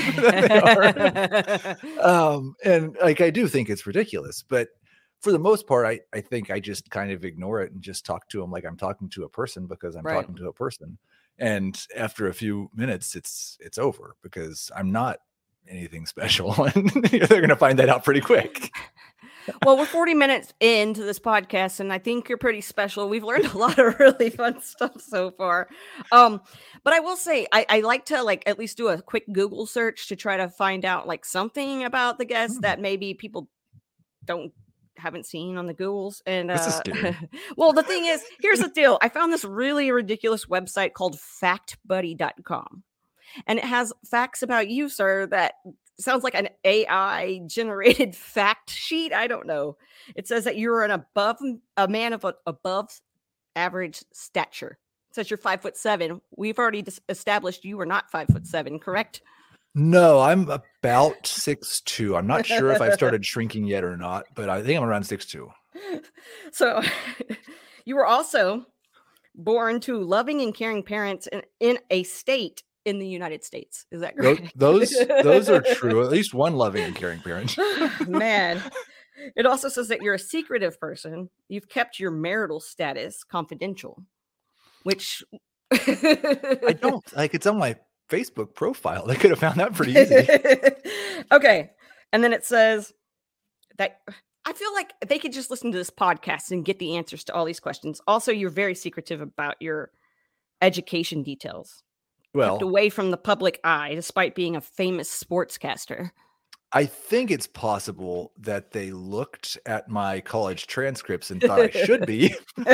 that they are. And like I do think it's ridiculous, but for the most part, I think I just kind of ignore it and just talk to them like I'm talking to a person because I'm Right. talking to a person. And after a few minutes, it's over because I'm not anything special, and they're going to find that out pretty quick. Well, we're 40 minutes into this podcast, and I think you're pretty special. We've learned a lot of really fun stuff so far. But I will say, I like to like at least do a quick Google search to try to find out like something about the guests that maybe people haven't seen on the Googles. And This is scary. well, the thing is, here's the deal. I found this really ridiculous website called factbuddy.com. And it has facts about you, sir, that sounds like an AI generated fact sheet. I don't know. It says that you're a man of above average stature. It says you're 5'7". We've already established you are not 5'7", correct? No, I'm about 6'2". I'm not sure if I've started shrinking yet or not, but I think I'm around 6'2". So you were also born to loving and caring parents in a state in the United States. Is that correct? Those are true. At least one loving and caring parent. Man. It also says that you're a secretive person. You've kept your marital status confidential, which I don't like. It's on my Facebook profile. They could have found that pretty easy. Okay. And then it says that I feel like they could just listen to this podcast and get the answers to all these questions. Also, you're very secretive about your education details. Well, kept away from the public eye, despite being a famous sportscaster. I think it's possible that they looked at my college transcripts and thought I should be.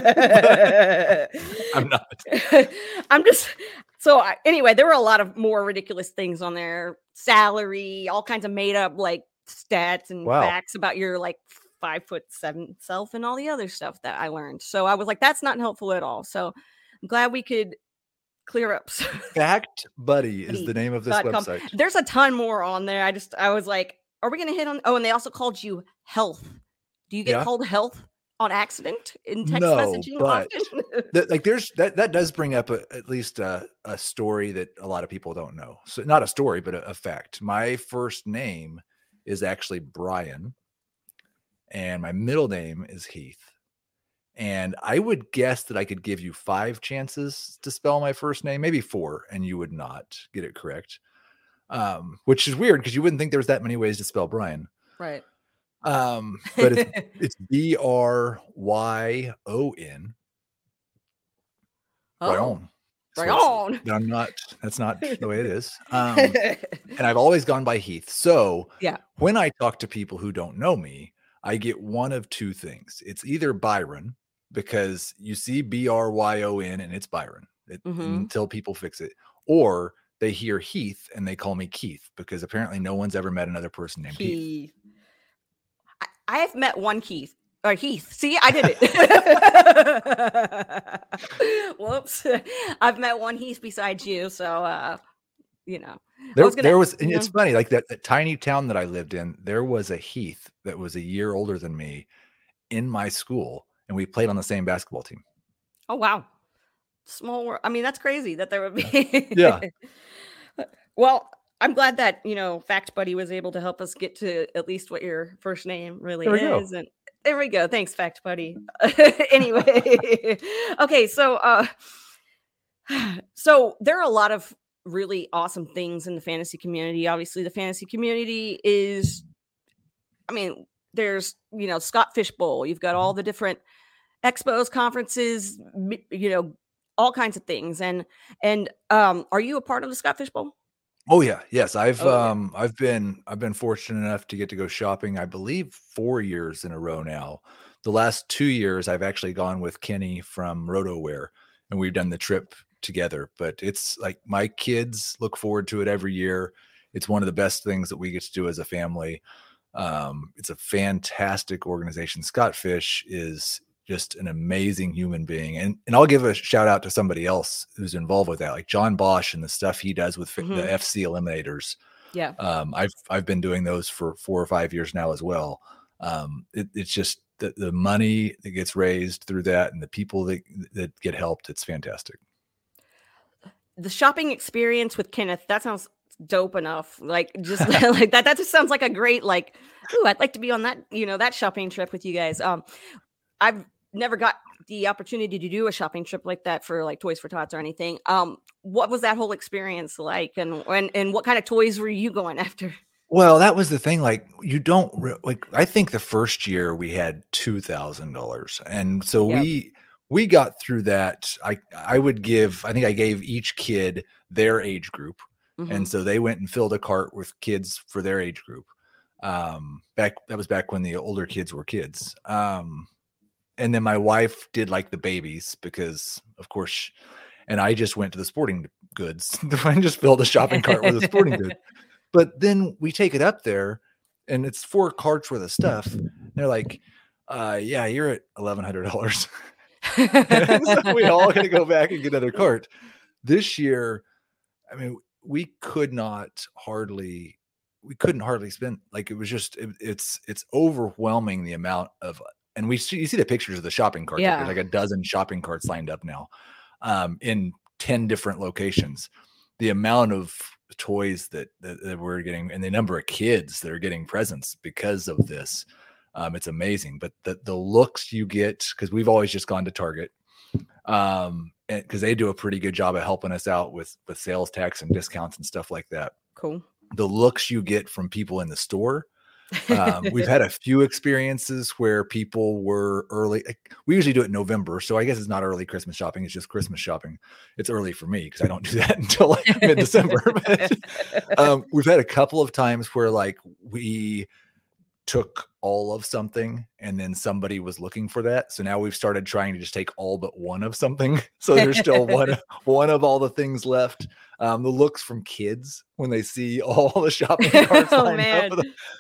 I'm not. I'm just anyway, there were a lot of more ridiculous things on there. Salary, all kinds of made up like stats and facts about your like 5'7" self and all the other stuff that I learned. So I was like, that's not helpful at all. So I'm glad we could clear up. Fact Buddy is the name of this website. There's a ton more on there. I was like, are we going to hit on? Oh, and they also called you Health. Do you get called Health on accident in text messaging but often? like there's that does bring up at least a story that a lot of people don't know. So not a story, but a fact. My first name is actually Brian, and my middle name is Heath. And I would guess that I could give you 5 chances to spell my first name, maybe 4, and you would not get it correct. Which is weird because you wouldn't think there's that many ways to spell Brian. Right. But it's Bryon. Bryon. Bryon. That's not the way it is. And I've always gone by Heath. So when I talk to people who don't know me, I get one of 2 things. It's either Byron, because you see Bryon and it's Byron until people fix it, or they hear Heath and they call me Keith because apparently no one's ever met another person named Keith. I have met one Keith. Or Heath. See, I did it. Whoops. I've met one Heath besides you. So, there was it's funny, like that tiny town that I lived in, there was a Heath that was a year older than me in my school, and we played on the same basketball team. Oh, wow. Small world. I mean, that's crazy that there would be. Yeah, Well, I'm glad that, Fact Buddy was able to help us get to at least what your first name really there we go. is. And there we go. Thanks, Fact Buddy. Anyway. Okay, so there are a lot of really awesome things in the fantasy community. Obviously, the fantasy community is, I mean, there's, Scott Fishbowl. You've got all the different expos, conferences, all kinds of things. And are you a part of the Scott Fishbowl? Oh yeah, yes. Oh yeah. I've been fortunate enough to get to go shopping, I believe 4 years in a row now. The last 2 years I've actually gone with Kenny from RotoWare, and we've done the trip together. But it's like my kids look forward to it every year. It's one of the best things that we get to do as a family. It's a fantastic organization. Scott Fish is just an amazing human being. And I'll give a shout out to somebody else who's involved with that, like John Bosch and the stuff he does with the FC Eliminators. Yeah. I've been doing those for 4 or 5 years now as well. It's just the money that gets raised through that and the people that get helped. It's fantastic. The shopping experience with Kenneth, that sounds dope enough. Like just like that just sounds like a great, like, ooh, I'd like to be on that, that shopping trip with you guys. I've never got the opportunity to do a shopping trip like that for like Toys for Tots or anything. What was that whole experience like, and what kind of toys were you going after? Well, that was the thing. Like, you don't like. I think the first year we had $2,000, and so Yep. we got through that. I would give. I think I gave each kid their age group, and so they went and filled a cart with kids for their age group. That was back when the older kids were kids. And then my wife did like the babies because, of course, and I just went to the sporting goods. I just filled a shopping cart with a sporting good. But then we take it up there and it's 4 carts worth of stuff. And they're like, yeah, you're at $1,100. So we all got to go back and get another cart. This year, I mean, we couldn't hardly spend, like, it was just, it's overwhelming the amount of, and you see the pictures of the shopping carts. Yeah. There's like a dozen shopping carts lined up now, in 10 different locations. The amount of toys that we're getting and the number of kids that are getting presents because of this, it's amazing. But the looks you get, because we've always just gone to Target, because they do a pretty good job of helping us out with sales tax and discounts and stuff like that. Cool. The looks you get from people in the store. We've had a few experiences where people were early. We usually do it in November, so I guess it's not early Christmas shopping. It's just Christmas shopping. It's early for me because I don't do that until like mid-December. But, we've had a couple of times where like we took all of something and then somebody was looking for that. So now we've started trying to just take all but one of something. So there's still one of all the things left. The looks from kids when they see all the shopping carts lined up.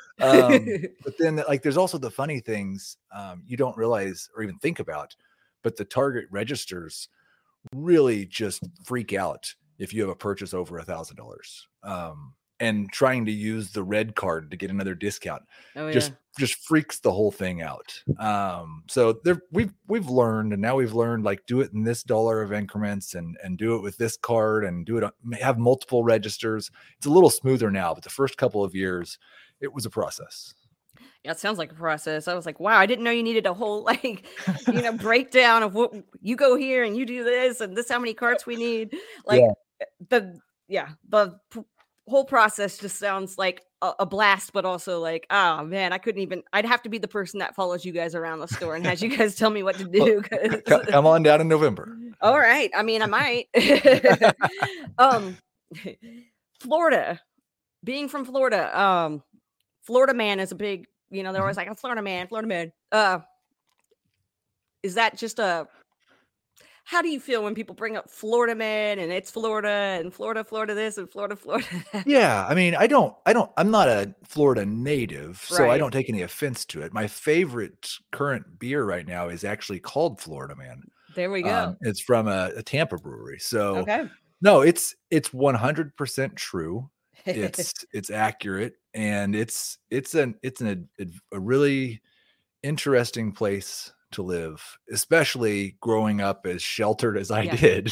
But then like there's also the funny things you don't realize or even think about, but the Target registers really just freak out if you have a purchase over $1,000, and trying to use the red card to get another discount just freaks the whole thing out. So we've learned, and now we've learned, like, do it in this dollar of increments and do it with this card and do it, have multiple registers. It's a little smoother now, but the first couple of years it was a process. Yeah, it sounds like a process. I was like, wow, I didn't know you needed a whole breakdown of what you go here and you do this and this how many carts we need. Like the whole process just sounds like a blast, but also like, oh man, I'd have to be the person that follows you guys around the store and has you guys tell me what to do. Come on down in November. All right. I mean, I might. Florida, being from Florida, Florida man is a big, they're always like, a Florida man. Is that just how do you feel when people bring up Florida man and it's Florida and Florida this and Florida that? Yeah. I mean, I'm not a Florida native, so Right. I don't take any offense to it. My favorite current beer right now is actually called Florida Man. There we go. It's from a Tampa brewery. So okay. No, it's 100% true. It's accurate, and it's a really interesting place to live, especially growing up as sheltered as I Yeah. did.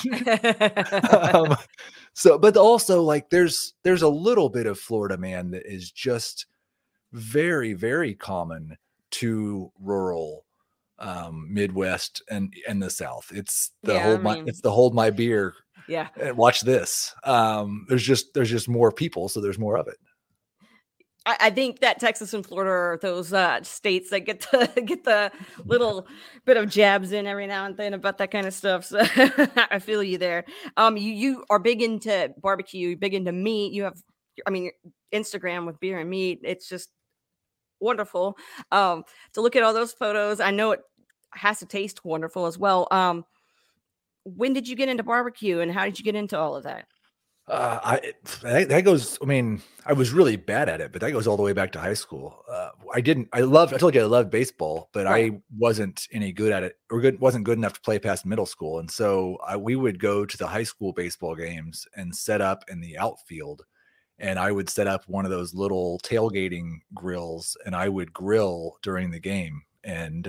um, so, but also like there's a little bit of Florida man that is just very, very common to rural Midwest and the South. It's the Yeah, I mean, hold my beer yeah. and watch this. There's just more people, so there's more of it. I think that Texas and Florida are those states that get to get the little bit of jabs in every now and then about that kind of stuff. So I feel you there. You are big into barbecue, big into meat. You have, I mean, your Instagram with beer and meat. It's just wonderful. To look at all those photos. I know it has to taste wonderful as well. When did you get into barbecue, and how did you get into all of that? That goes. I mean, I was really bad at it, but that goes all the way back to high school. I told you I loved baseball, but Right. I wasn't any good at it, or wasn't good enough to play past middle school. And so we would go to the high school baseball games and set up in the outfield. And I would set up one of those little tailgating grills, and I would grill during the game. And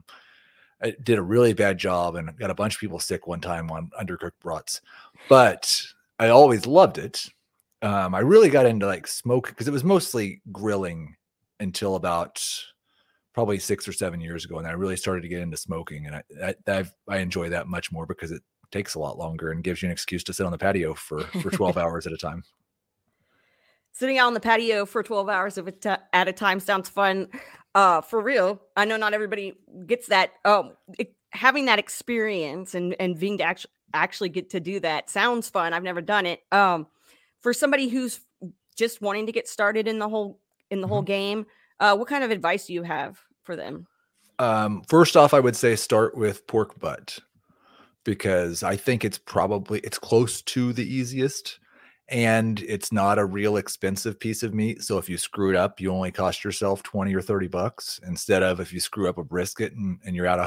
I did a really bad job and got a bunch of people sick one time on undercooked brats, but I always loved it. I really got into like smoke because it was mostly grilling until about probably 6 or 7 years ago. And I really started to get into smoking, and I enjoy that much more because it takes a lot longer and gives you an excuse to sit on the patio for 12 hours at a time. Sitting out on the patio for 12 hours at a time sounds fun. For real. I know not everybody gets that. Having that experience and being to actually get to do that sounds fun. I've never done it. For somebody who's just wanting to get started in the whole game, what kind of advice do you have for them? First off, I would say start with pork butt, because I think it's close to the easiest, and it's not a real expensive piece of meat. So if you screw it up, you only cost yourself 20 or $30 instead of if you screw up a brisket and you're out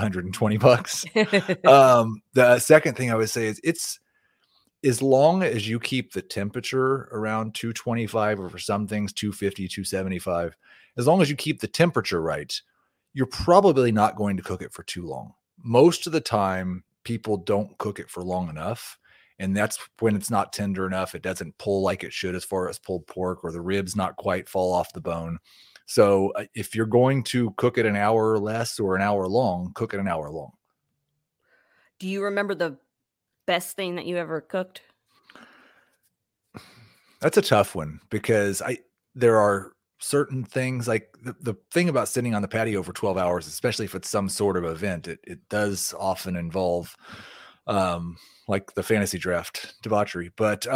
$120. The second thing I would say is it's as long as you keep the temperature around 225, or for some things 250, 275, as long as you keep the temperature right, you're probably not going to cook it for too long. Most of the time, people don't cook it for long enough. And that's when it's not tender enough. It doesn't pull like it should as far as pulled pork, or the ribs not quite fall off the bone. So if you're going to cook it an hour or less or an hour long, cook it an hour long. Do you remember the best thing that you ever cooked? That's a tough one, because there are certain things like the thing about sitting on the patio for 12 hours, especially if it's some sort of event, it does often involve like the fantasy draft debauchery. But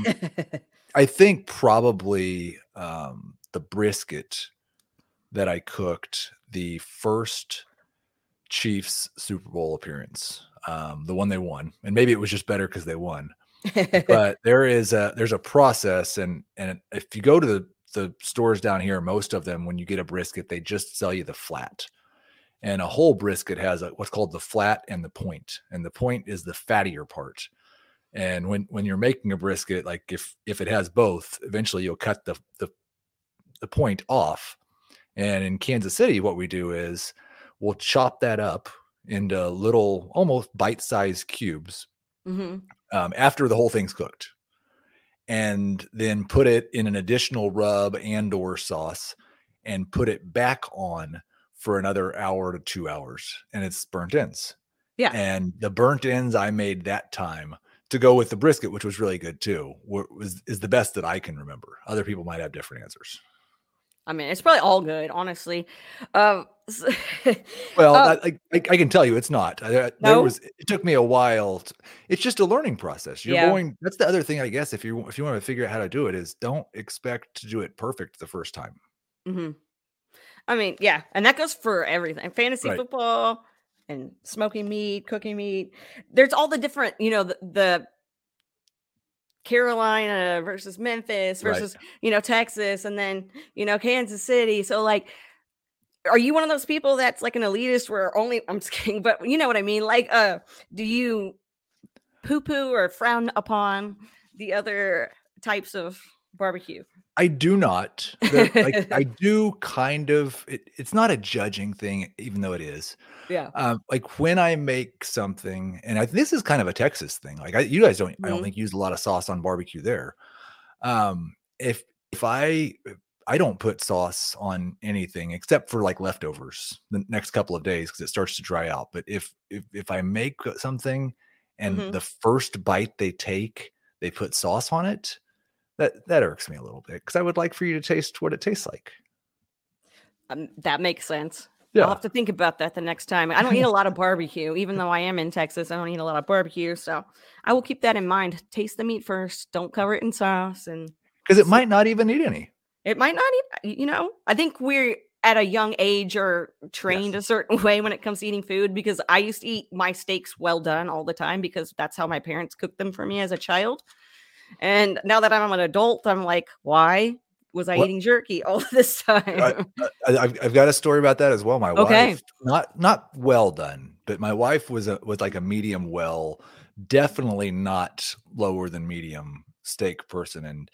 I think probably the brisket that I cooked the first Chiefs Super Bowl appearance, the one they won, and maybe it was just better because they won. But there's a process, and if you go to the stores down here, most of them, when you get a brisket, they just sell you the flat. And a whole brisket has what's called the flat and the point. And the point is the fattier part. And when you're making a brisket, like if it has both, eventually you'll cut the point off. And in Kansas City, what we do is we'll chop that up into little, almost bite-sized cubes after the whole thing's cooked, and then put it in an additional rub and or sauce, and put it back on for another hour to 2 hours, and it's burnt ends. Yeah. And the burnt ends I made that time to go with the brisket, which was really good too, is the best that I can remember. Other people might have different answers. I mean, it's probably all good, honestly. Well, I can tell you it's not. No? It took me a while. It's just a learning process. That's the other thing, I guess, if you want to figure out how to do it, is don't expect to do it perfect the first time. Mm-hmm. I mean, yeah, and that goes for everything. Fantasy football and smoking meat, cooking meat. There's all the different, the Carolina versus Memphis versus, Texas, and then, Kansas City. So like, are you one of those people that's like an elitist where I'm just kidding, but you know what I mean? Like, do you poo-poo or frown upon the other types of barbecue? I do not. Like, I do kind of it's not a judging thing, even though it is. Yeah. Like, when I make something, and this is kind of a Texas thing, like, you guys don't, I don't Mhm. think, use a lot of sauce on barbecue there. If I don't put sauce on anything except for, like, leftovers the next couple of days because it starts to dry out, but if I make something and Mhm. the first bite they take, they put sauce on it, that irks me a little bit because I would like for you to taste what it tastes like. That makes sense. I'll Yeah. have to think about that the next time. I don't eat a lot of barbecue, even though I am in Texas. I don't eat a lot of barbecue, so I will keep that in mind. Taste the meat first. Don't cover it in sauce, and Because it see. might not even need any. It might not eat. I think we're at a young age or trained Yes. a certain way when it comes to eating food because I used to eat my steaks well done all the time because that's how my parents cooked them for me as a child. And now that I'm an adult, I'm like, why was I What eating jerky all this I time? I've got a story about that as well. My Okay. wife, not well done, but my wife was like a medium well, definitely not lower than medium steak person, and,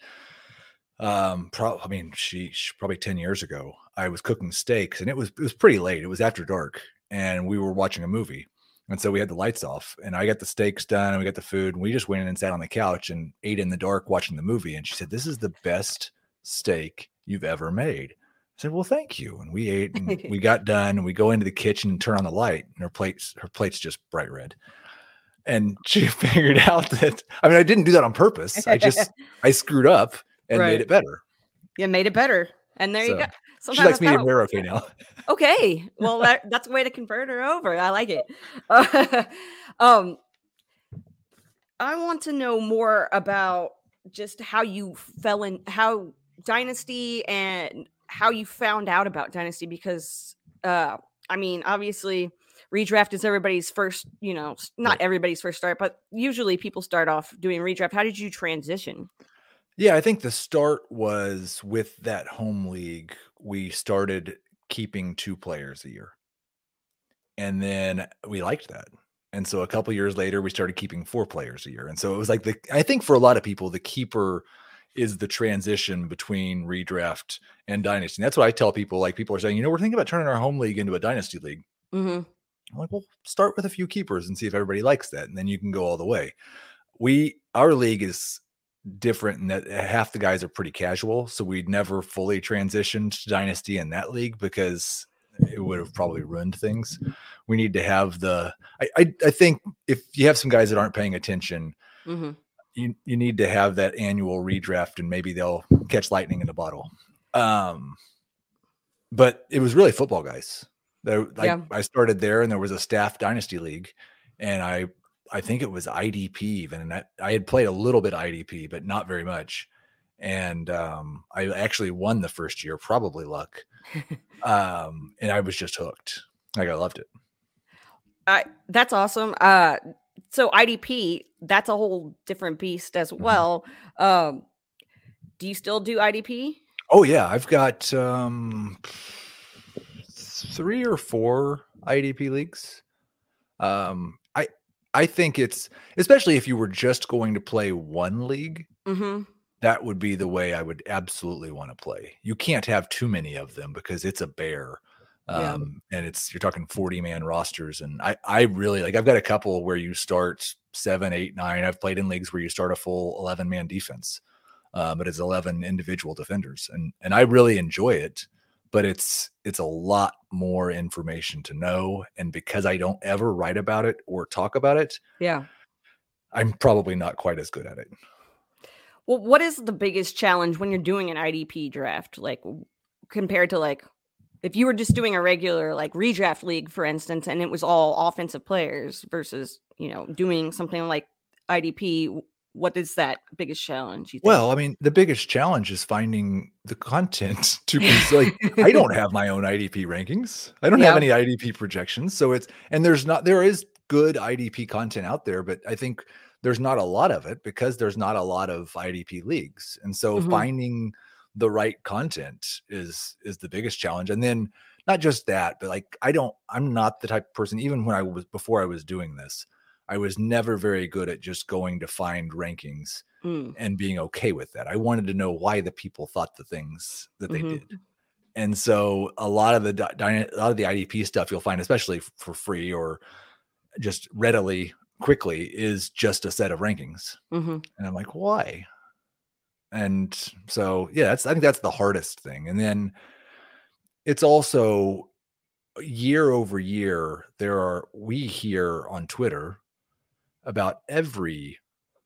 I mean, she probably 10 years ago, I was cooking steaks, and it was pretty late, it was after dark, and we were watching a movie, and so we had the lights off, and I got the steaks done, and we got the food, and we just went in and sat on the couch and ate in the dark watching the movie, and she said, "This is the best steak you've ever made." I said, "Well, thank you." And we ate and we got done and we go into the kitchen and turn on the light and her plate's just bright red. And she figured out that, I mean, I didn't do that on purpose. I screwed up and made Right. it better. You made it better. And there you go. So she Sometimes likes that's how medium it rare works okay out. now. Okay. Well, that's a way to convert her over. I like it. um, I want to know more about just how you fell in how Dynasty and how you found out about Dynasty because I mean, obviously redraft is everybody's first, not Right. everybody's first start, but usually people start off doing redraft. How did you transition? Yeah, I think the start was with that home league. We started keeping 2 players a year, and then we liked that. And so a couple years later, we started keeping 4 players a year. And so it was like I think for a lot of people, the keeper is the transition between redraft and dynasty. And that's what I tell people. Like, people are saying, we're thinking about turning our home league into a dynasty league. Mhm. I'm like, well, start with a few keepers and see if everybody likes that. And then you can go all the way. Our league is different in that half the guys are pretty casual. So we'd never fully transitioned to dynasty in that league because it would have probably ruined things. We need to have I think if you have some guys that aren't paying attention, Mhm. you need to have that annual redraft and maybe they'll catch lightning in a bottle. But it was really football guys. Yeah. I started there and there was a staff dynasty league, and I think it was IDP even, and I had played a little bit IDP, but not very much. And I actually won the first year, probably luck. And I was just hooked. Like, I loved it. That's awesome. So IDP, that's a whole different beast as Mhm. well. Um, do you still do IDP? Oh yeah, I've got 3 or 4 IDP leagues. I think it's, especially if you were just going to play one league, Mhm. that would be the way I would absolutely want to play. You can't have too many of them because it's a bear. Yeah. And you're talking 40-man rosters. And I really like, I've got a couple where you start 7, 8, 9. I've played in leagues where you start a full 11-man defense. But it's 11 individual defenders. And I really enjoy it, but it's a lot more information to know. And because I don't ever write about it or talk about it, Yeah. I'm probably not quite as good at it. Well, what is the biggest challenge when you're doing an IDP draft? Like compared to like if you were just doing a regular like redraft league, for instance, and it was all offensive players versus, doing something like IDP, what is that biggest challenge you think? Well, I mean, the biggest challenge is finding the content to like, I don't have my own IDP rankings. I don't have Yeah. any IDP projections. So there is good IDP content out there, but I think there's not a lot of it because there's not a lot of IDP leagues. And so Mhm. finding the right content is the biggest challenge. And then not just that, but like, I'm not the type of person, even before I was doing this, I was never very good at just going to find rankings and being okay with that. I wanted to know why the people thought the things that they did. And so a lot of the IDP stuff you'll find, especially for free or just readily, quickly, is just a set of rankings. And I'm like, why? And so, yeah, I think that's the hardest thing. And then it's also year over year, we hear on Twitter about every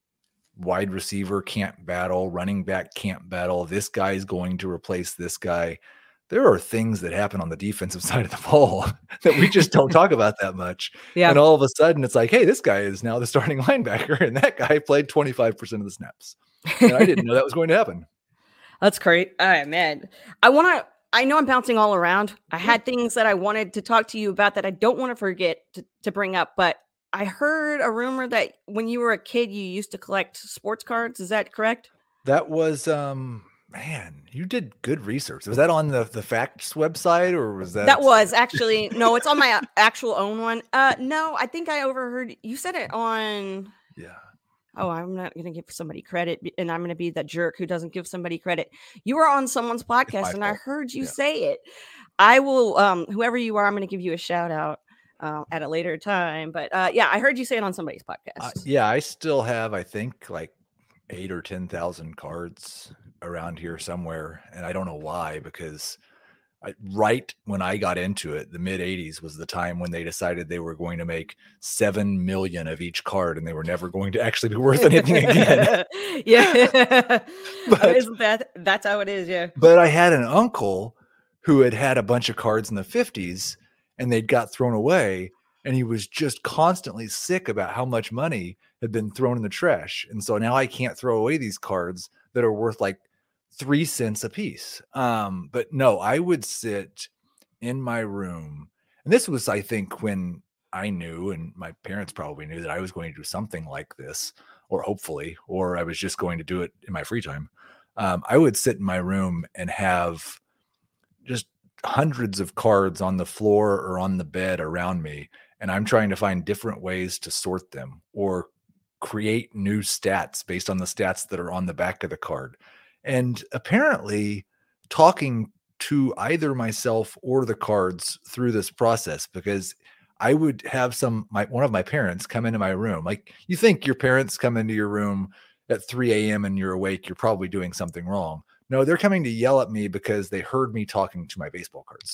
wide receiver can't battle, running back can't battle. This guy is going to replace this guy. There are things that happen on the defensive side of the ball that we just don't talk about that much. And all of a sudden it's like, hey, this guy is now the starting linebacker and that guy played 25% of the snaps. And I didn't know that was going to happen. That's great. All right, man. I know I'm bouncing all around. I had things that I wanted to talk to you about that I don't want to forget to bring up, but I heard a rumor that when you were a kid, you used to collect sports cards. Is that correct? That was, man, you did good research. Was that on the Facts website or was that? That was actually, no, it's on my actual own one. No, I think I overheard, you said it on. Yeah. Oh, I'm not going to give somebody credit and I'm going to be the jerk who doesn't give somebody credit. You were on someone's podcast and I heard you say it. I will, whoever you are, I'm going to give you a shout out at a later time. But yeah, I heard you say it on somebody's podcast. Yeah, I still have, I think, like 8,000 or 10,000 cards around here somewhere. And I don't know why, because right when I got into it, the mid 80s was the time when they decided they were going to make 7 million of each card and they were never going to actually be worth anything again. Yeah. But, isn't that's how it is. Yeah. But I had an uncle who had a bunch of cards in the 50s and they'd got thrown away. And he was just constantly sick about how much money had been thrown in the trash. And so now I can't throw away these cards that are worth like 3 cents a piece. But no, I would sit in my room. And this was, I think, when I knew, and my parents probably knew, that I was going to do something like this, or hopefully, or I was just going to do it in my free time. I would sit in my room and have just hundreds of cards on the floor or on the bed around me. And I'm trying to find different ways to sort them or create new stats based on the stats that are on the back of the card. And apparently talking to either myself or the cards through this process, because I would have one of my parents come into my room. Like, you think your parents come into your room at 3 a.m. and you're awake, you're probably doing something wrong. No, they're coming to yell at me because they heard me talking to my baseball cards.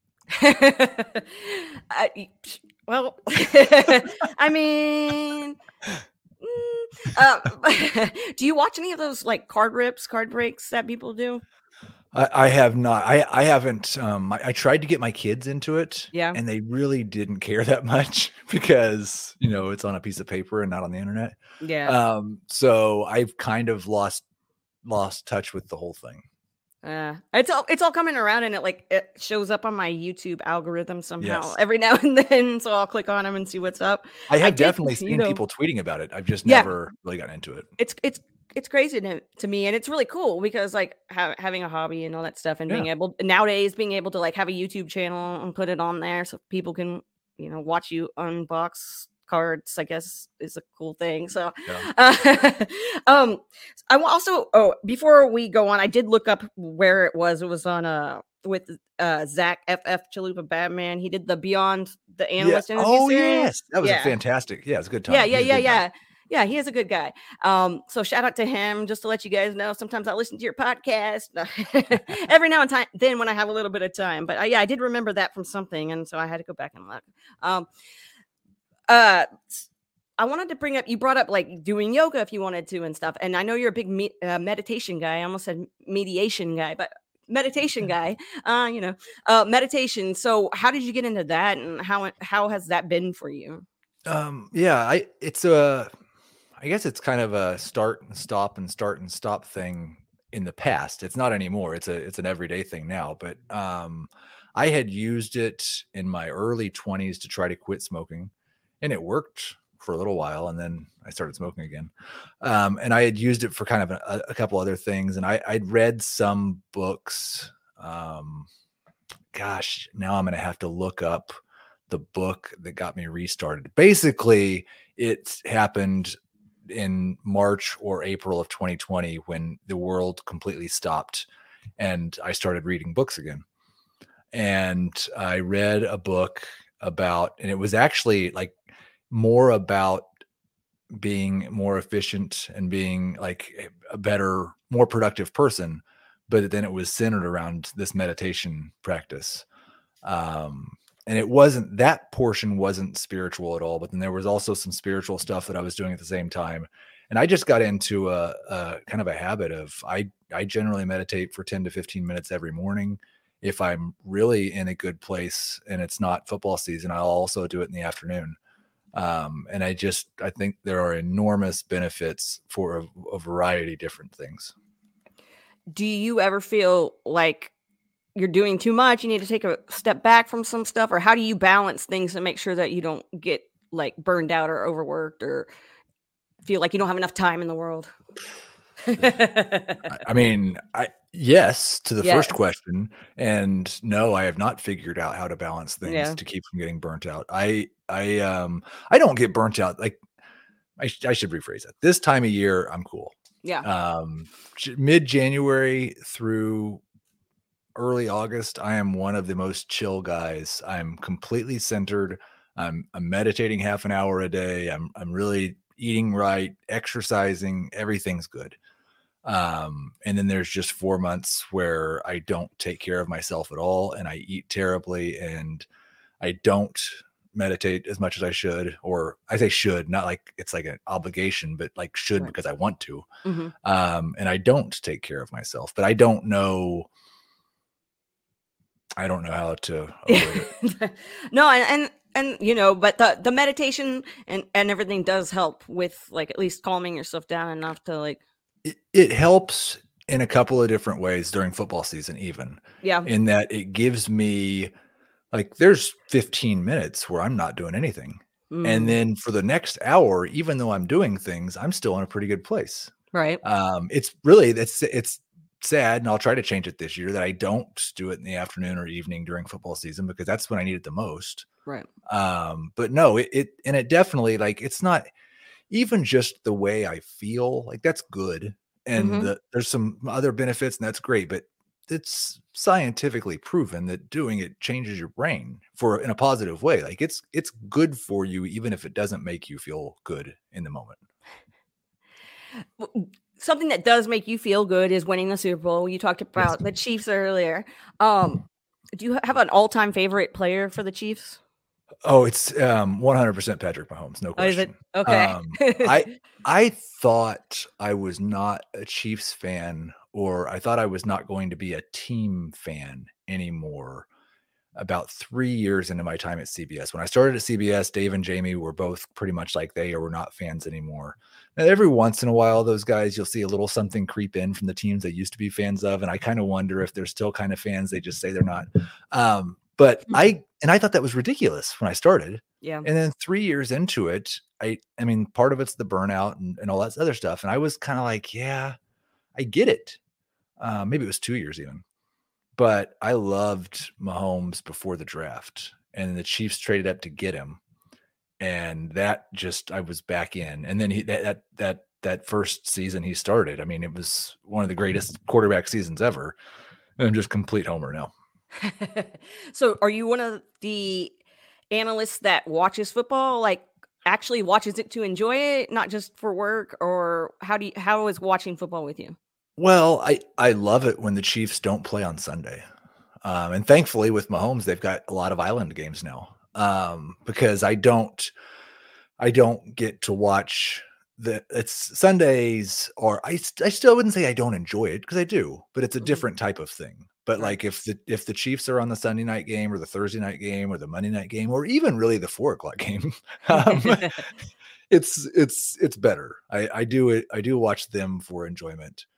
Well, I mean, do you watch any of those like card breaks that people do? I have not. I haven't. I tried to get my kids into it, and they really didn't care that much because it's on a piece of paper and not on the internet. Yeah. So I've kind of lost touch with the whole thing. It's all coming around, and it shows up on my YouTube algorithm somehow every now and then. So I'll click on them and see what's up. I have definitely seen people tweeting about it. I've just never really gotten into it. It's crazy to me, and it's really cool because having a hobby and all that stuff, and being able to like have a YouTube channel and put it on there so people can watch you unbox cards, I guess, is a cool thing. So I also before we go on, I did look up where it was on with Zach FF Chalupa Batman. He did the Beyond the Analyst interview series. Yes, that was a fantastic. Yeah, it's a good time. Yeah, he is a good guy. So shout out to him, just to let you guys know. Sometimes I listen to your podcast every now and then when I have a little bit of time. But I did remember that from something, and so I had to go back and look. I wanted to bring up, you brought up like doing yoga if you wanted to and stuff. And I know you're a big meditation guy. I almost said mediation guy, but meditation guy, meditation. So how did you get into that, and how has that been for you? I guess it's kind of a start and stop thing in the past. It's not anymore. It's an everyday thing now, but I had used it in my early 20s to try to quit smoking. And it worked for a little while, and then I started smoking again. And I had used it for kind of a couple other things, and I'd read some books. Now I'm going to have to look up the book that got me restarted. Basically, it happened in March or April of 2020 when the world completely stopped and I started reading books again. And I read a book about, and it was actually like more about being more efficient and being like a better, more productive person. But then it was centered around this meditation practice. And it wasn't, that portion wasn't spiritual at all, but then there was also some spiritual stuff that I was doing at the same time. And I just got into a kind of a habit of, I generally meditate for 10 to 15 minutes every morning. If I'm really in a good place and it's not football season, I'll also do it in the afternoon. And I think there are enormous benefits for a variety of different things. Do you ever feel like you're doing too much, you need to take a step back from some stuff, or how do you balance things to make sure that you don't get like burned out or overworked or feel like you don't have enough time in the world? I mean, yes to the first question, and no, I have not figured out how to balance things to keep from getting burnt out. I don't get burnt out. Like I should rephrase that. This time of year, I'm cool. Yeah. Mid-January through early August, I am one of the most chill guys. I'm completely centered. I'm meditating half an hour a day. I'm really eating right, exercising, everything's good. And then there's just 4 months where I don't take care of myself at all, and I eat terribly, and I don't meditate as much as I should, or I say should, not like it's like an obligation, but like should because I want to. Mm-hmm. And I don't take care of myself, but I don't know how to avoid it. No, and you know, but the meditation and everything does help with like at least calming yourself down enough to like. It helps in a couple of different ways during football season, even. Yeah. In that it gives me like, there's 15 minutes where I'm not doing anything. And then for the next hour, even though I'm doing things, I'm still in a pretty good place. Right. It's really, it's sad, and I'll try to change it this year, that I don't do it in the afternoon or evening during football season, because that's when I need it the most. Right. But no, it definitely, like, it's not even just the way I feel, like, that's good. And there's some other benefits, and that's great, but it's scientifically proven that doing it changes your brain in a positive way. Like, it's good for you, even if it doesn't make you feel good in the moment. Something that does make you feel good is winning the Super Bowl. You talked about the Chiefs earlier. Do you have an all-time favorite player for the Chiefs? Oh, it's 100% Patrick Mahomes, no question. Oh, is it? Okay. I thought I was not a Chiefs fan, or I thought I was not going to be a team fan anymore about 3 years into my time at CBS. When I started at CBS, Dave and Jamie were both pretty much like they were not fans anymore. Now, every once in a while, those guys, you'll see a little something creep in from the teams they used to be fans of, and I kind of wonder if they're still kind of fans. They just say they're not. But I thought that was ridiculous when I started. Yeah. And then 3 years into it, I mean, part of it's the burnout and all that other stuff. And I was kind of like, yeah, I get it. Maybe it was 2 years even. But I loved Mahomes before the draft, and the Chiefs traded up to get him. And that just, I was back in. And then that first season he started, I mean, it was one of the greatest quarterback seasons ever. And I'm just complete homer now. So are you one of the analysts that watches football, like actually watches it to enjoy it, not just for work? Or how is watching football with you? Well, I love it when the Chiefs don't play on Sunday. And thankfully with Mahomes, they've got a lot of island games now. Because I don't get to watch it's Sundays, or I still wouldn't say I don't enjoy it, because I do, but it's a different type of thing. But like if the Chiefs are on the Sunday night game or the Thursday night game or the Monday night game, or even really the 4:00 game, it's better. I do watch them for enjoyment.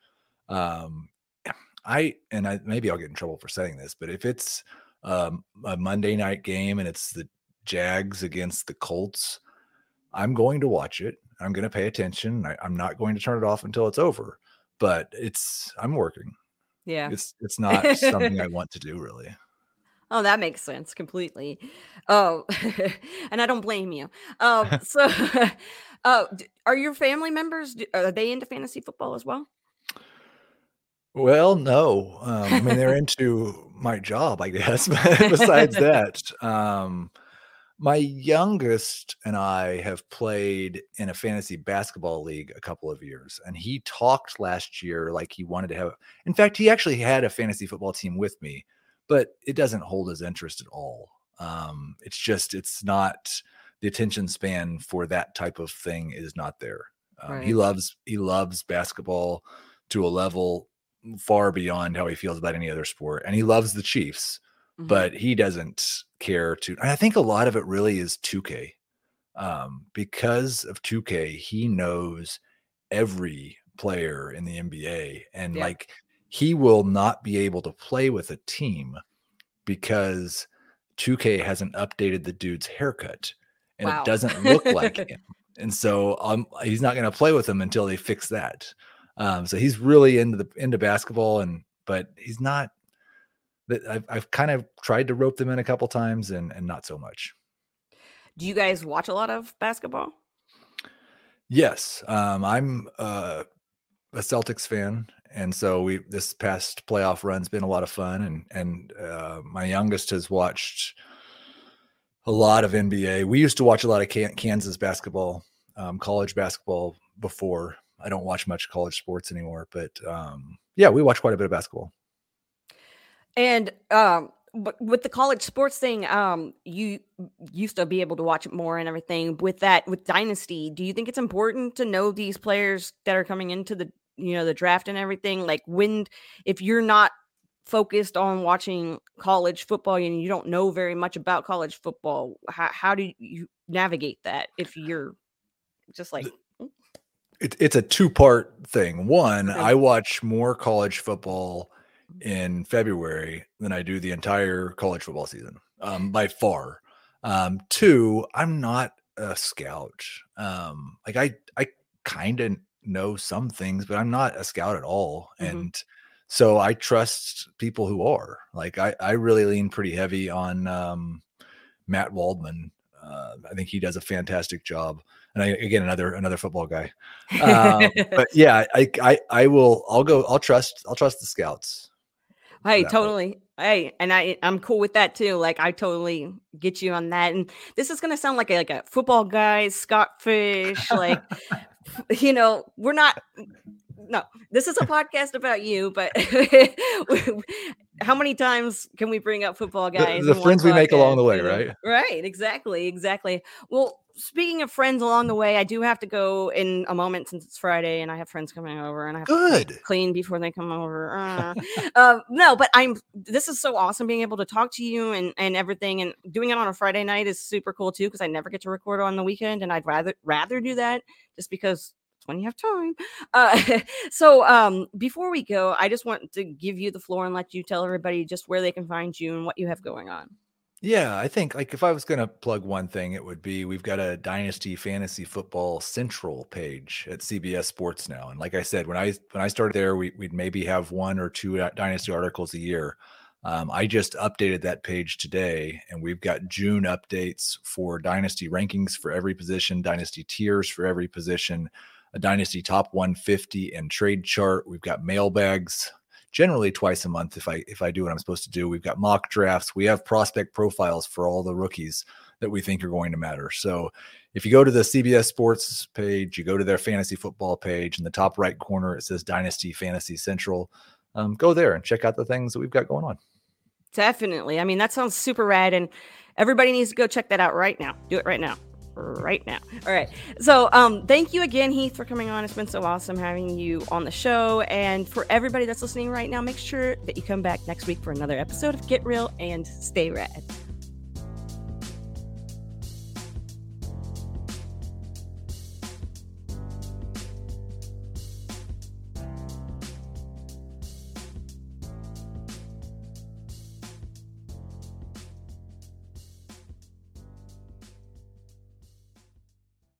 Maybe I'll get in trouble for saying this, but if it's a Monday night game and it's the Jags against the Colts, I'm going to watch it. I'm going to pay attention. I'm not going to turn it off until it's over, but I'm working. Yeah. It's not something I want to do, really. Oh, that makes sense completely. Oh, and I don't blame you. So, are your family members, are they into fantasy football as well? Well, no. I mean, they're into my job, I guess, but besides that, my youngest and I have played in a fantasy basketball league a couple of years, and he talked last year like he wanted to have in fact, he actually had a fantasy football team with me, but it doesn't hold his interest at all. It's just it's not the attention span for that type of thing is not there. Right. He loves basketball to a level far beyond how he feels about any other sport, and he loves the Chiefs, Mhm. but he doesn't care to and I think a lot of it really is 2K. Because of 2K, he knows every player in the NBA, and, Yeah. like, he will not be able to play with a team because 2K hasn't updated the dude's haircut, and it Wow. doesn't look like him, and so, he's not gonna play with him until they fix that. So he's really into basketball but he's not that I've kind of tried to rope them in a couple times and not so much. Do you guys watch a lot of basketball? Yes, I'm a Celtics fan, and so we this past playoff run's been a lot of fun, and my youngest has watched a lot of NBA. We used to watch a lot of Kansas basketball, college basketball before. I don't watch much college sports anymore, but yeah, we watch quite a bit of basketball. And, but with the college sports thing, you used to be able to watch it more and everything. With that, with Dynasty, do you think it's important to know these players that are coming into the draft and everything? Like when, if you're not focused on watching college football and you don't know very much about college football, how do you navigate that if you're just like, "Mm, It's a two-part thing. One, okay, I watch more college football in February than I do the entire college football season, by far. Two, I'm not a scout. Like I kind of know some things, but I'm not a scout at all. mhm, And so I trust people who are. Like I really lean pretty heavy on Matt Waldman. I think he does a fantastic job. And again, another football guy. But yeah, I'll trust the scouts for Hey, that part. totally. Hey, and I'm cool with that too. Like I totally get you on that. And this is gonna sound like a football guy, Scott Fish, like we're not no, this is a podcast about you, but how many times can we bring up football guys The in one friends we make along podcast, the way, right? Right, exactly, exactly. Well, speaking of friends along the way, I do have to go in a moment since it's Friday and I have friends coming over and I have to Good. clean before they come over. No, but this is so awesome being able to talk to you and everything, and doing it on a Friday night is super cool too because I never get to record on the weekend and I'd rather do that just because it's when you have time. So before we go, I just want to give you the floor and let you tell everybody just where they can find you and what you have going on. Yeah, I think like if I was gonna plug one thing, it would be we've got a Dynasty Fantasy Football Central page at CBS Sports now. And like I said, when I started there, we'd maybe have one or two Dynasty articles a year. I just updated that page today, and we've got June updates for Dynasty rankings for every position, Dynasty tiers for every position, a Dynasty top 150 and trade chart. We've got mailbags generally twice a month if I do what I'm supposed to do. We've got mock drafts. We have prospect profiles for all the rookies that we think are going to matter. So if you go to the CBS Sports page, you go to their fantasy football page, in the top right corner it says Dynasty Fantasy Central. Go there and check out the things that we've got going on. Definitely. I mean, that sounds super rad, and everybody needs to go check that out right now. Do it right now. Right now. All right. So thank you again, Heath, for coming on. It's been so awesome having you on the show. And for everybody that's listening right now, make sure that you come back next week for another episode of Get Real and Stay Rad.